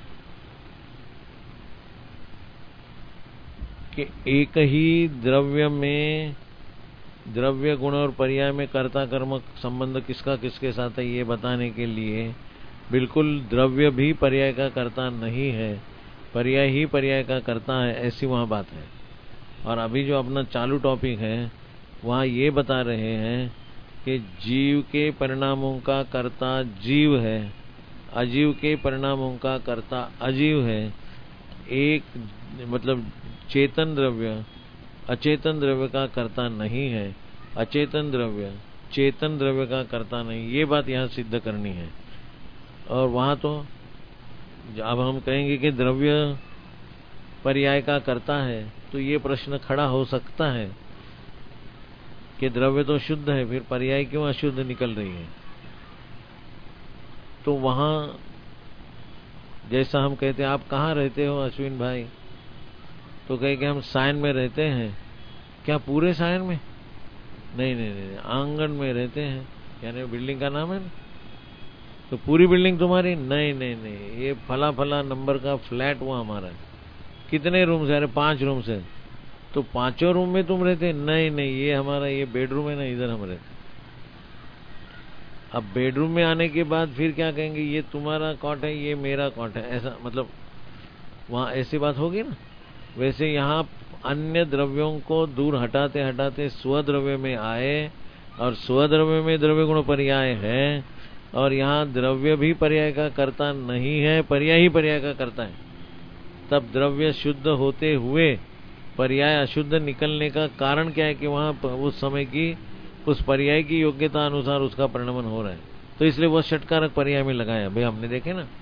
[SPEAKER 1] कि एक ही द्रव्य में द्रव्य गुण और पर्याय में कर्ता कर्म संबंध किसका किसके साथ है ये बताने के लिए बिल्कुल द्रव्य भी पर्याय का कर्ता नहीं है, पर्याय ही पर्याय का करता है, ऐसी वहाँ बात है. और अभी जो अपना चालू टॉपिक है वहाँ ये बता रहे हैं कि जीव के परिणामों का कर्ता जीव है, अजीव के परिणामों का कर्ता अजीव है. एक मतलब चेतन द्रव्य अचेतन द्रव्य का कर्ता नहीं है, अचेतन द्रव्य चेतन द्रव्य का कर्ता नहीं. ये बात यहाँ सिद्ध करनी है. और वहाँ तो अब हम कहेंगे कि द्रव्य पर्याय का करता है, तो ये प्रश्न खड़ा हो सकता है कि द्रव्य तो शुद्ध है, फिर पर्याय क्यों अशुद्ध निकल रही है? तो वहाँ जैसा हम कहते हैं, आप कहाँ रहते हो अश्विन भाई? तो कहे कि हम सायन में रहते हैं. क्या पूरे सायन में? नहीं नहीं नहीं, आंगन में रहते हैं. यानी बिल्डिंग का नाम है ना. तो पूरी बिल्डिंग तुम्हारी? नहीं नहीं नहीं, ये फला फला नंबर का फ्लैट वो हमारा है. कितने रूम से? अरे पांच रूम से. तो पांचों रूम में तुम रहते? नहीं नहीं, ये हमारा ये बेडरूम है ना, इधर हम रहते. अब बेडरूम में आने के बाद फिर क्या कहेंगे? ये तुम्हारा कॉट है, ये मेरा कॉट है. ऐसा मतलब वहाँ ऐसी बात होगी ना. वैसे यहाँ अन्य द्रव्यों को दूर हटाते हटाते स्वद्रव्य में आए, और स्वद्रव्य में द्रव्य गुण पर्याय है, और यहाँ द्रव्य भी पर्याय का कर्ता नहीं है, पर्याय ही पर्याय का करता है. तब द्रव्य शुद्ध होते हुए पर्याय अशुद्ध निकलने का कारण क्या है कि वहां उस समय की उस पर्याय की योग्यता अनुसार उसका परिणमन हो रहा है, तो इसलिए वह षटकारक पर्याय में लगाया। भाई हमने देखे ना,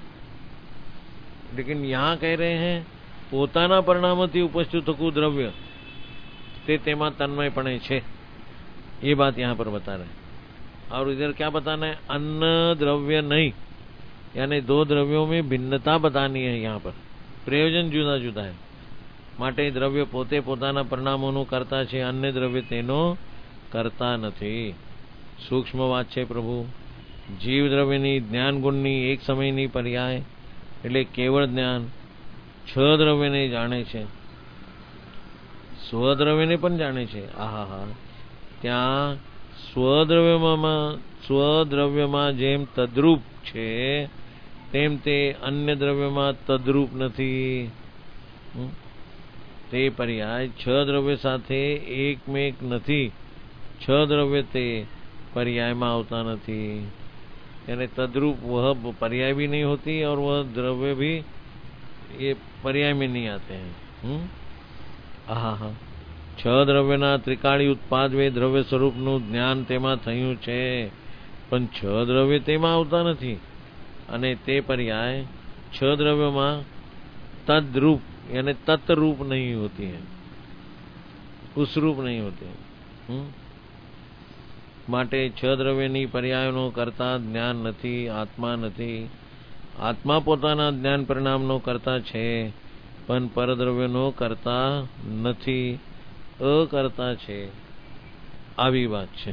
[SPEAKER 1] लेकिन यहां कह रहे हैं પોતાના પરિણામથી ઉપજતું થતું દ્રવ્ય તે તેમાં તન્મયપણે છે, ये बात यहाँ पर बता रहे हैं। और इधर क्या बताना है, अन्न द्रव्य नहीं, यानी दो द्रव्यों में भिन्नता बतानी है। यहाँ पर प्रयोजन जुदा जुदा है, માટે દ્રવ્ય પોતે પોતાના પરિણામોનું કરતા છે, અન્ય દ્રવ્ય તેનો કરતા નથી। સૂક્ષ્મ વાત છે પ્રભુ। જીવ દ્રવ્યની જ્ઞાન ગુણની એક સમયની પર્યાય એટલે કેવળ જ્ઞાન છ દ્રવ્યને જાણે છે, સ્વદ્રવ્યને પણ જાણે છે। આહા હા, ત્યાં સ્વદ્રવ્યમાં સ્વદ્રવ્યમાં જેમ તદ્રૂપ છે તેમ તે અન્ય દ્રવ્યમાં તદ્રૂપ નથી। તે પર્યાય છ દ્રવ્ય સાથે એકમેક નથી, છ દ્રવ્ય તે पर्यायમાં આવતા નથી, यानी तद्रूप वह पर्याय भी नहीं होती और वह द्रव्य भी ये पर्याय में नहीं आते हैं। हम्म आहा हा, छ द्रव्यना त्रिकाળી ઉત્પાદ વે દ્રવ્ય સ્વરૂપનું જ્ઞાન તેમાં થયું છે, પણ છ દ્રવ્ય તેમાં આવતા નથી અને તે पर्याय छ द्रव्यમાં तद्रूप यानी तत्रूप नहीं होती है, उस रूप नहीं होते। हम्म માટે છ દ્રવ્યની પર્યાયનો કરતા જ્ઞાન નથી, આત્મા નથી। આત્મા પોતાના જ્ઞાન પરિણામનો કરતા છે, પણ પરદ્રવ્યનો કરતા નથી, અકર્તા છે, આવી વાત છે।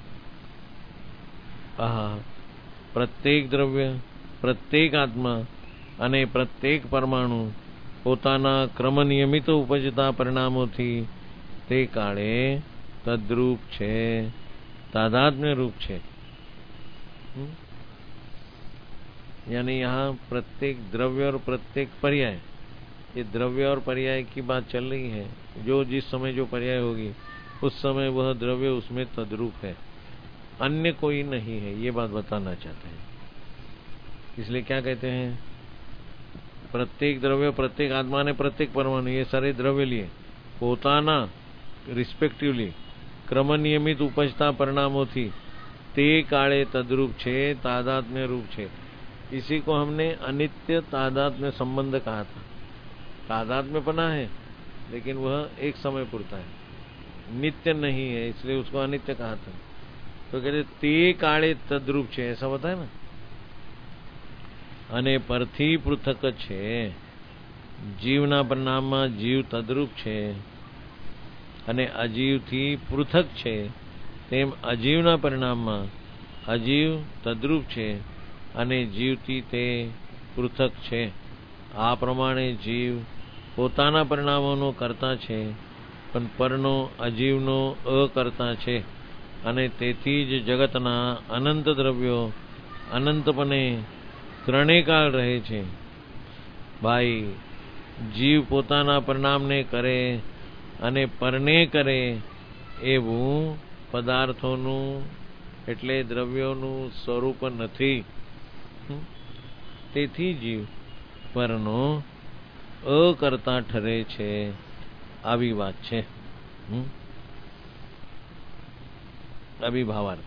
[SPEAKER 1] આહા, પ્રત્યેક દ્રવ્ય, પ્રત્યેક આત્મા અને પ્રત્યેક પરમાણુ પોતાના ક્રમ નિયમિત ઉપજતા પરિણામોથી તે કાળે તદ્રૂપ છે, तादात्म्य रूप है। यानी यहाँ प्रत्येक द्रव्य और प्रत्येक पर्याय, ये द्रव्य और पर्याय की बात चल रही है। जो जिस समय जो पर्याय होगी उस समय वह द्रव्य उसमें तद्रूप है, अन्य कोई नहीं है, ये बात बताना चाहते हैं। इसलिए क्या कहते हैं, प्रत्येक द्रव्य, प्रत्येक आत्मा ने प्रत्येक परमाणु, ये सारे द्रव्य लिए पोताना रिस्पेक्टिवली क्रम नियमित उपजता परिणामों थी તે કાળે તદ્રૂપ છે, તાદાત્મ્ય रूप છે। इसी को हमने अनित्य तादात्म्य संबंध कहा था। तादात्म्य पना है लेकिन वह एक समय पुरता है, नित्य नहीं है, इसलिए उसको अनित्य कहा था। तो कहते તે કાળે તદ્રૂપ છે, ऐसा बताया ना। અને પરથી પૃથક છે, જીવના પરિણામમાં જીવ તદ્રૂપ છે અને અજીવથી પૃથક છે, તેમ અજીવના પરિણામમાં અજીવ તદ્રૂપ છે અને જીવથી તે પૃથક છે। આ પ્રમાણે જીવ પોતાના પરિણામોનો કરતા છે, પણ પરનો અજીવનો અકર્તા છે અને તેથી જ જગતના અનંત દ્રવ્યો અનંતપણે ત્રણેય કાળ રહે છે। ભાઈ, જીવ પોતાના પરિણામને કરે અને પરને કરે એવું પદાર્થોનું એટલે દ્રવ્યોનું સ્વરૂપ નથી, તેથી જીવ પરનો અકર્તા ઠરે છે, આવી વાત છે। અભિભાવાર્થ,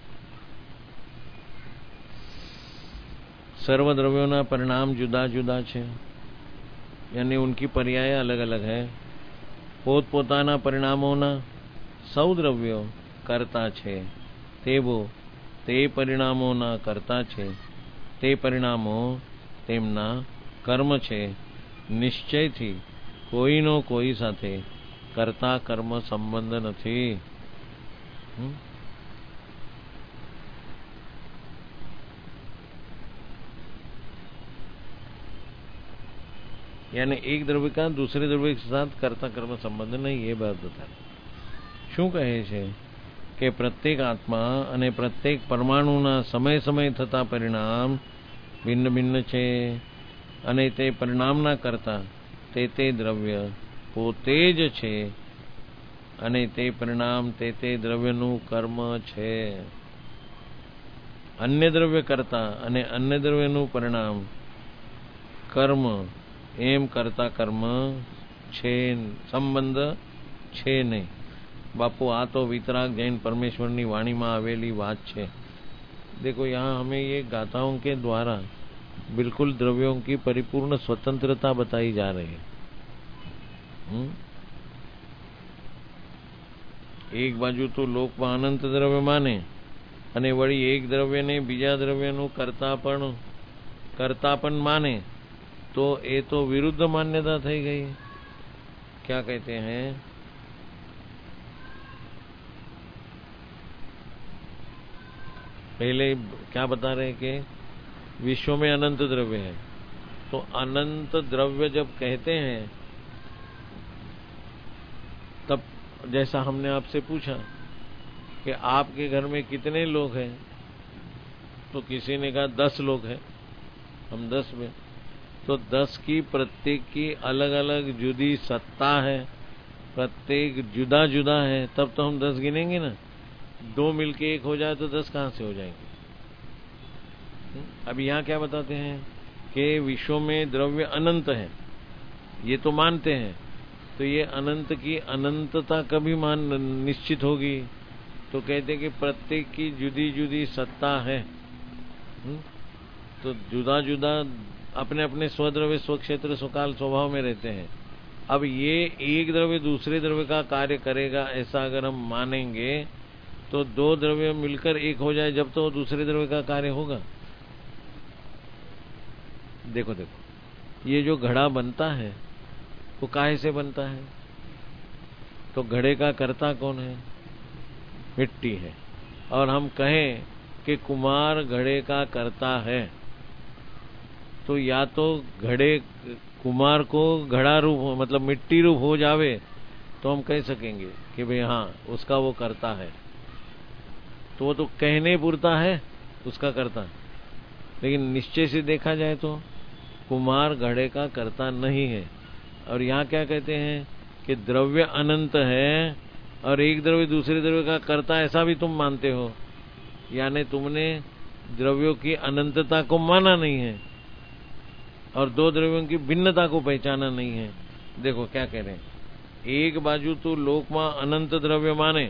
[SPEAKER 1] सर्व द्रव्यों परिणाम जुदा जुदा है, यानी उनकी पर्याय अलग अलग है। पोत पोताना परिणामों सौ द्रव्यों करता छे, तेवो ते परिणामों करता छे, ते परिणामों तेमना कर्म छे। निश्चय थी कोई नो कोई साथे कर्ता कर्म संबंध नहीं। यानी एक द्रव्य का दूसरे द्रव्य के साथ कर्ता कर्म संबंध नहीं, ये बात बता शू कहे छे कि प्रत्येक आत्मा अने प्रत्येक परमाणुना समय समय थता परिणाम भिन्न भिन्न छे अने ते परिणामना करता ते ते द्रव्य पोते ज छे अने ते परिणाम ते ते द्रव्यनु कर्म छे। अन्य द्रव्य करता अने अन्य द्रव्यनु परिणाम कर्म एम करता कर्म છે સંબંધ છે નહીં. બાપુ આ तो वितराग जैन परमेश्वरनी वाणी में आवेली बात है. देखो यहाँ हमें ये गाथाओं के द्वारा बिल्कुल द्रव्यों की परिपूर्ण स्वतंत्रता बताई जा रही है. हुँ? एक बाजू तो लोकમાં અનંત દ્રવ્ય માને અને વળી એક દ્રવ્યને બીજા દ્રવ્યનું કર્તાપણ કર્તાપણ माने तो ये तो विरुद्ध मान्यता થઈ गई. क्या कहते हैं? पहले क्या बता रहे कि विश्व में अनंत द्रव्य है. तो अनंत द्रव्य जब कहते हैं तब जैसा हमने आपसे पूछा कि आपके घर में कितने लोग हैं, तो किसी ने कहा दस लोग हैं, हम दस में. तो दस की प्रत्येक की अलग अलग जुदी सत्ता है, प्रत्येक जुदा जुदा है, तब तो हम दस गिनेंगे ना. दो मिलके एक हो जाए तो दस कहाँ से हो जाएंगे? अब यहाँ क्या बताते हैं कि विश्व में द्रव्य अनंत है, ये तो मानते हैं. तो ये अनंत की अनंतता कभी मान निश्चित होगी? तो कहते हैं कि प्रत्येक की जुदी जुदी सत्ता है. तो जुदा जुदा अपने अपने स्वद्रव्य स्वक्षेत्र स्वकाल स्वभाव में रहते हैं. अब ये एक द्रव्य दूसरे द्रव्य का कार्य करेगा ऐसा अगर हम मानेंगे तो दो द्रव्य मिलकर एक हो जाए जब तो दूसरे द्रव्य का कार्य होगा. देखो देखो ये जो घड़ा बनता है वो काहे से बनता है? तो घड़े का कर्ता कौन है? मिट्टी है. और हम कहें कि कुम्हार घड़े का कर्ता है, तो या तो घड़े कुम्हार को घड़ा रूप मतलब मिट्टी रूप हो जावे तो हम कह सकेंगे कि भाई हाँ उसका वो कर्ता है. तो वो तो कहने पुरता है उसका कर्ता, लेकिन निश्चय से देखा जाए तो कुम्हार घड़े का कर्ता नहीं है. और यहाँ क्या कहते हैं कि द्रव्य अनंत है और एक द्रव्य दूसरे द्रव्य का कर्ता, ऐसा भी तुम मानते हो. यानी तुमने द्रव्यों की अनंतता को माना नहीं है और दो द्रव्यों की भिन्नता को पहचाना नहीं है. देखो क्या कह रहे हैं. एक बाजू तो लोक में अनंत द्रव्य माने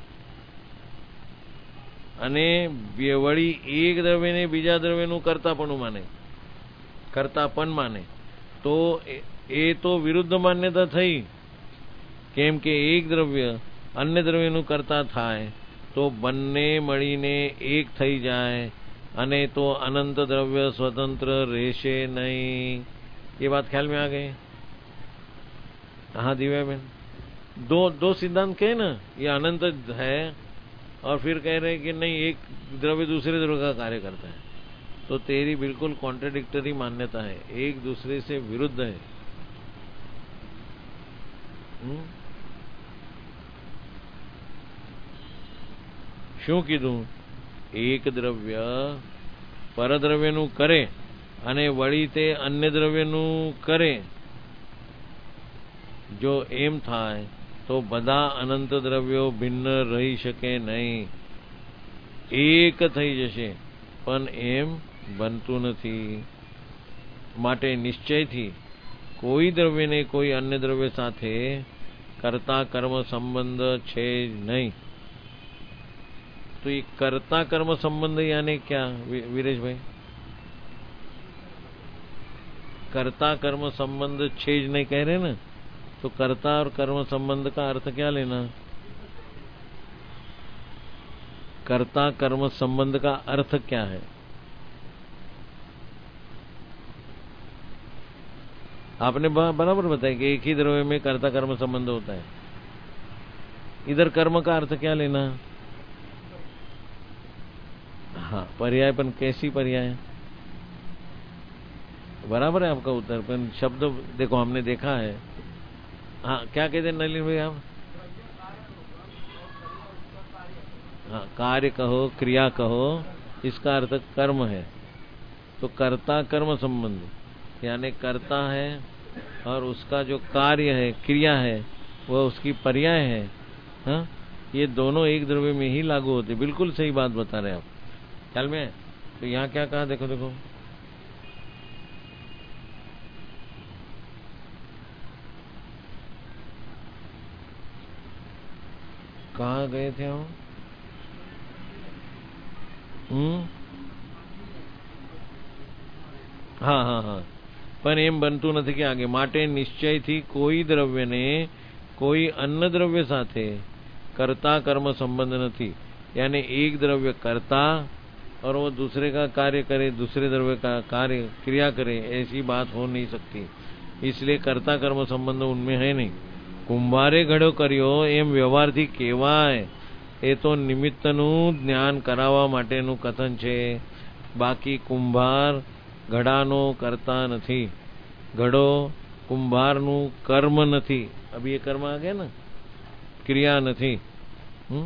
[SPEAKER 1] અને વળી એક દ્રવ્યને બીજા દ્રવ્યનું કર્તાપણું માને કર્તાપણ માને તો એ તો વિરુદ્ધ માન્યતા થઈ. કેમ કે એક દ્રવ્ય અન્ય દ્રવ્યનું કર્તા થાય તો બંને મળીને એક થઈ જાય અને તો અનંત દ્રવ્ય સ્વતંત્ર રહેશે નહીં. ये बात ख्याल में आ गई? हाँ दिव्या बहन, दो दो सिद्धांत कहे ना, ये अनंत है और फिर कह रहे हैं कि नहीं एक द्रव्य दूसरे द्रव्य का कार्य करता है. तो तेरी बिल्कुल कॉन्ट्राडिक्टरी मान्यता है, एक दूसरे से विरुद्ध है. શું કીધું? એક દ્રવ્ય પરદ્રવ્યનું કરે અને વળી તે અન્ય દ્રવ્યનું કરે. જો એમ થાય તો બધા અનંત દ્રવ્યો ભિન્ન રહી શકે નહીં, એક થઈ જશે. પણ એમ બનતું નથી. માટે નિશ્ચયથી કોઈ દ્રવ્યને કોઈ અન્ય દ્રવ્ય સાથે કર્તા કર્મ સંબંધ છે જ નહીં. तो ये कर्ता कर्म संबंध यानी क्या वीरेश भाई? कर्ता कर्म संबंध छेज नहीं कह रहे ना, तो कर्ता और कर्म संबंध का अर्थ क्या लेना? कर्ता कर्म संबंध का अर्थ क्या है? आपने बराबर बताया कि एक ही द्रव्य में कर्ता कर्म संबंध होता है. इधर कर्म का अर्थ क्या लेना? हाँ पर्याय, पण कैसी पर्याय? बराबर है आपका उत्तर, पर शब्द देखो हमने देखा है. हाँ क्या कहते हैं नलिन भाई आप? हाँ कार्य कहो क्रिया कहो, इसका अर्थ कर्म है. तो कर्ता कर्म संबंध यानी कर्ता है और उसका जो कार्य है क्रिया है वह उसकी पर्याय है. हाँ ये दोनों एक द्रव्य में ही लागू होते. बिल्कुल सही बात बता रहे आप, ख्याल में है? तो यहाँ क्या कहा? देखो देखो कहाँ गए थे हम? हम्म હા હા હા પણ એમ બનતું નથી કે આગે માટે નિશ્ચયથી કોઈ દ્રવ્યને કોઈ અન્ય દ્રવ્ય સાથે कर्ता कर्म संबंध नहीं, यानी एक द्रव्य कर्ता और वो दूसरे का कार्य करे, दूसरे द्रव्य का कार्य क्रिया करे, ऐसी बात हो नहीं सकती। इसलिए कर्ता कर्म संबंध उनमें है नहीं। कुंभारे घड़ो कर्यो एम व्यवहारથી કહેવાય એ તો નિમિત્તનું જ્ઞાન કરાવવા માટેનું કથન છે। બાકી કુંભાર ઘડાનો કરતા નથી, ઘડો કુંભારનું કર્મ નથી। અભી ये कर्म आ गया ना, ક્રિયા નથી। હમ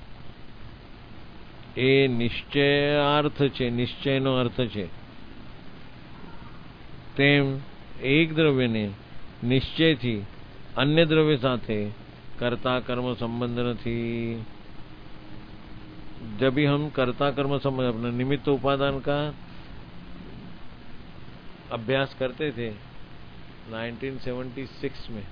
[SPEAKER 1] એ નિશ્ચયાર્થ છે, નિશ્ચયનો અર્થ છે। તેમ એક દ્રવ્યને નિશ્ચયથી अन्य द्रव्य साथे कर्ता कर्म संबंध नहीं। जब भी हम कर्ता कर्म संबंध अपने निमित्त उपादान का अभ्यास करते थे नाइनटीन सेवेंटी सिक्स में,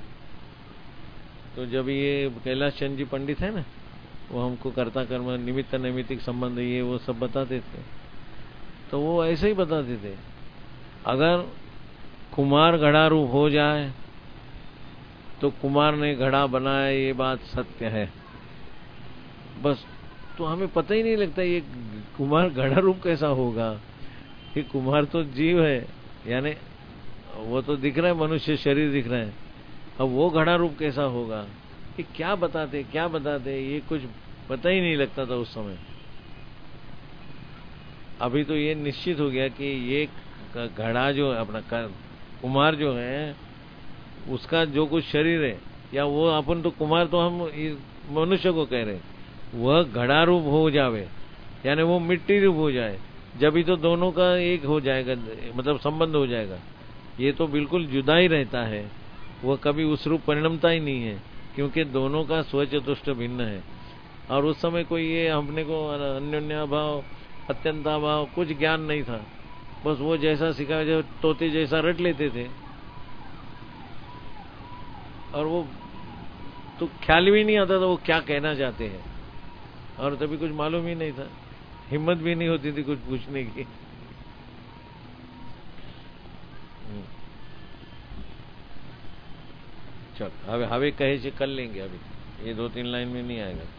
[SPEAKER 1] तो जब ये कैलाश चंद जी पंडित है ना, वो हमको कर्ता कर्म निमित्त नैमित्तिक संबंध ये वो सब बताते थे। तो वो ऐसे ही बताते थे, अगर कुमार घड़ा रूप हो जाए तो कुमार ने घड़ा बनाया, ये बात सत्य है। बस तो हमें पता ही नहीं लगता ये कुमार घड़ा रूप कैसा होगा। ये कुमार तो जीव है, यानी वो तो दिख रहा है, मनुष्य शरीर दिख रहा है। अब वो घड़ा रूप कैसा होगा, ये क्या बताते क्या बताते, ये कुछ पता ही नहीं लगता था उस समय। अभी तो ये निश्चित हो गया कि ये घड़ा जो है अपना कुमार जो है, उसका जो कुछ शरीर है, या वो अपन तो कुमार तो हम मनुष्य को कह रहे, वह घड़ा रूप हो जावे, यानी वो मिट्टी रूप हो जाए, जब ही तो दोनों का एक हो जाएगा, मतलब संबंध हो जाएगा। ये तो बिल्कुल जुदा ही रहता है, वह कभी उस रूप परिणमता ही नहीं है, क्योंकि दोनों का स्वचतुष्ट भिन्न है। और उस समय कोई ये हमने को अन्योन्या भाव अत्यंता भाव कुछ ज्ञान नहीं था, बस वो जैसा सिखाया जो तोते जैसा रट लेते थे, और वो तो ख्याल भी नहीं आता था वो क्या कहना चाहते हैं, और तभी कुछ मालूम ही नहीं था, हिम्मत भी नहीं होती थी कुछ पूछने की। चल हवे हवे कहे से कर लेंगे, अभी ये दो तीन लाइन में नहीं आएगा।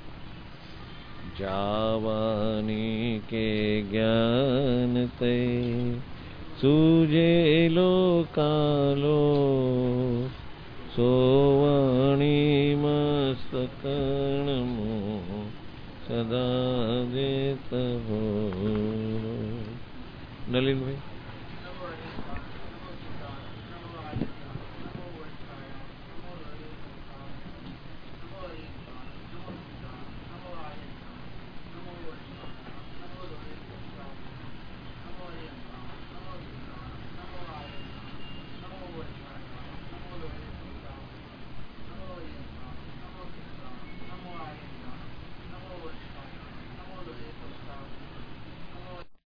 [SPEAKER 1] जावानी के ज्ञान ते सूझे लो कालो, सोवाणी मस्तकण मो सदा देत हो। नलिन भाई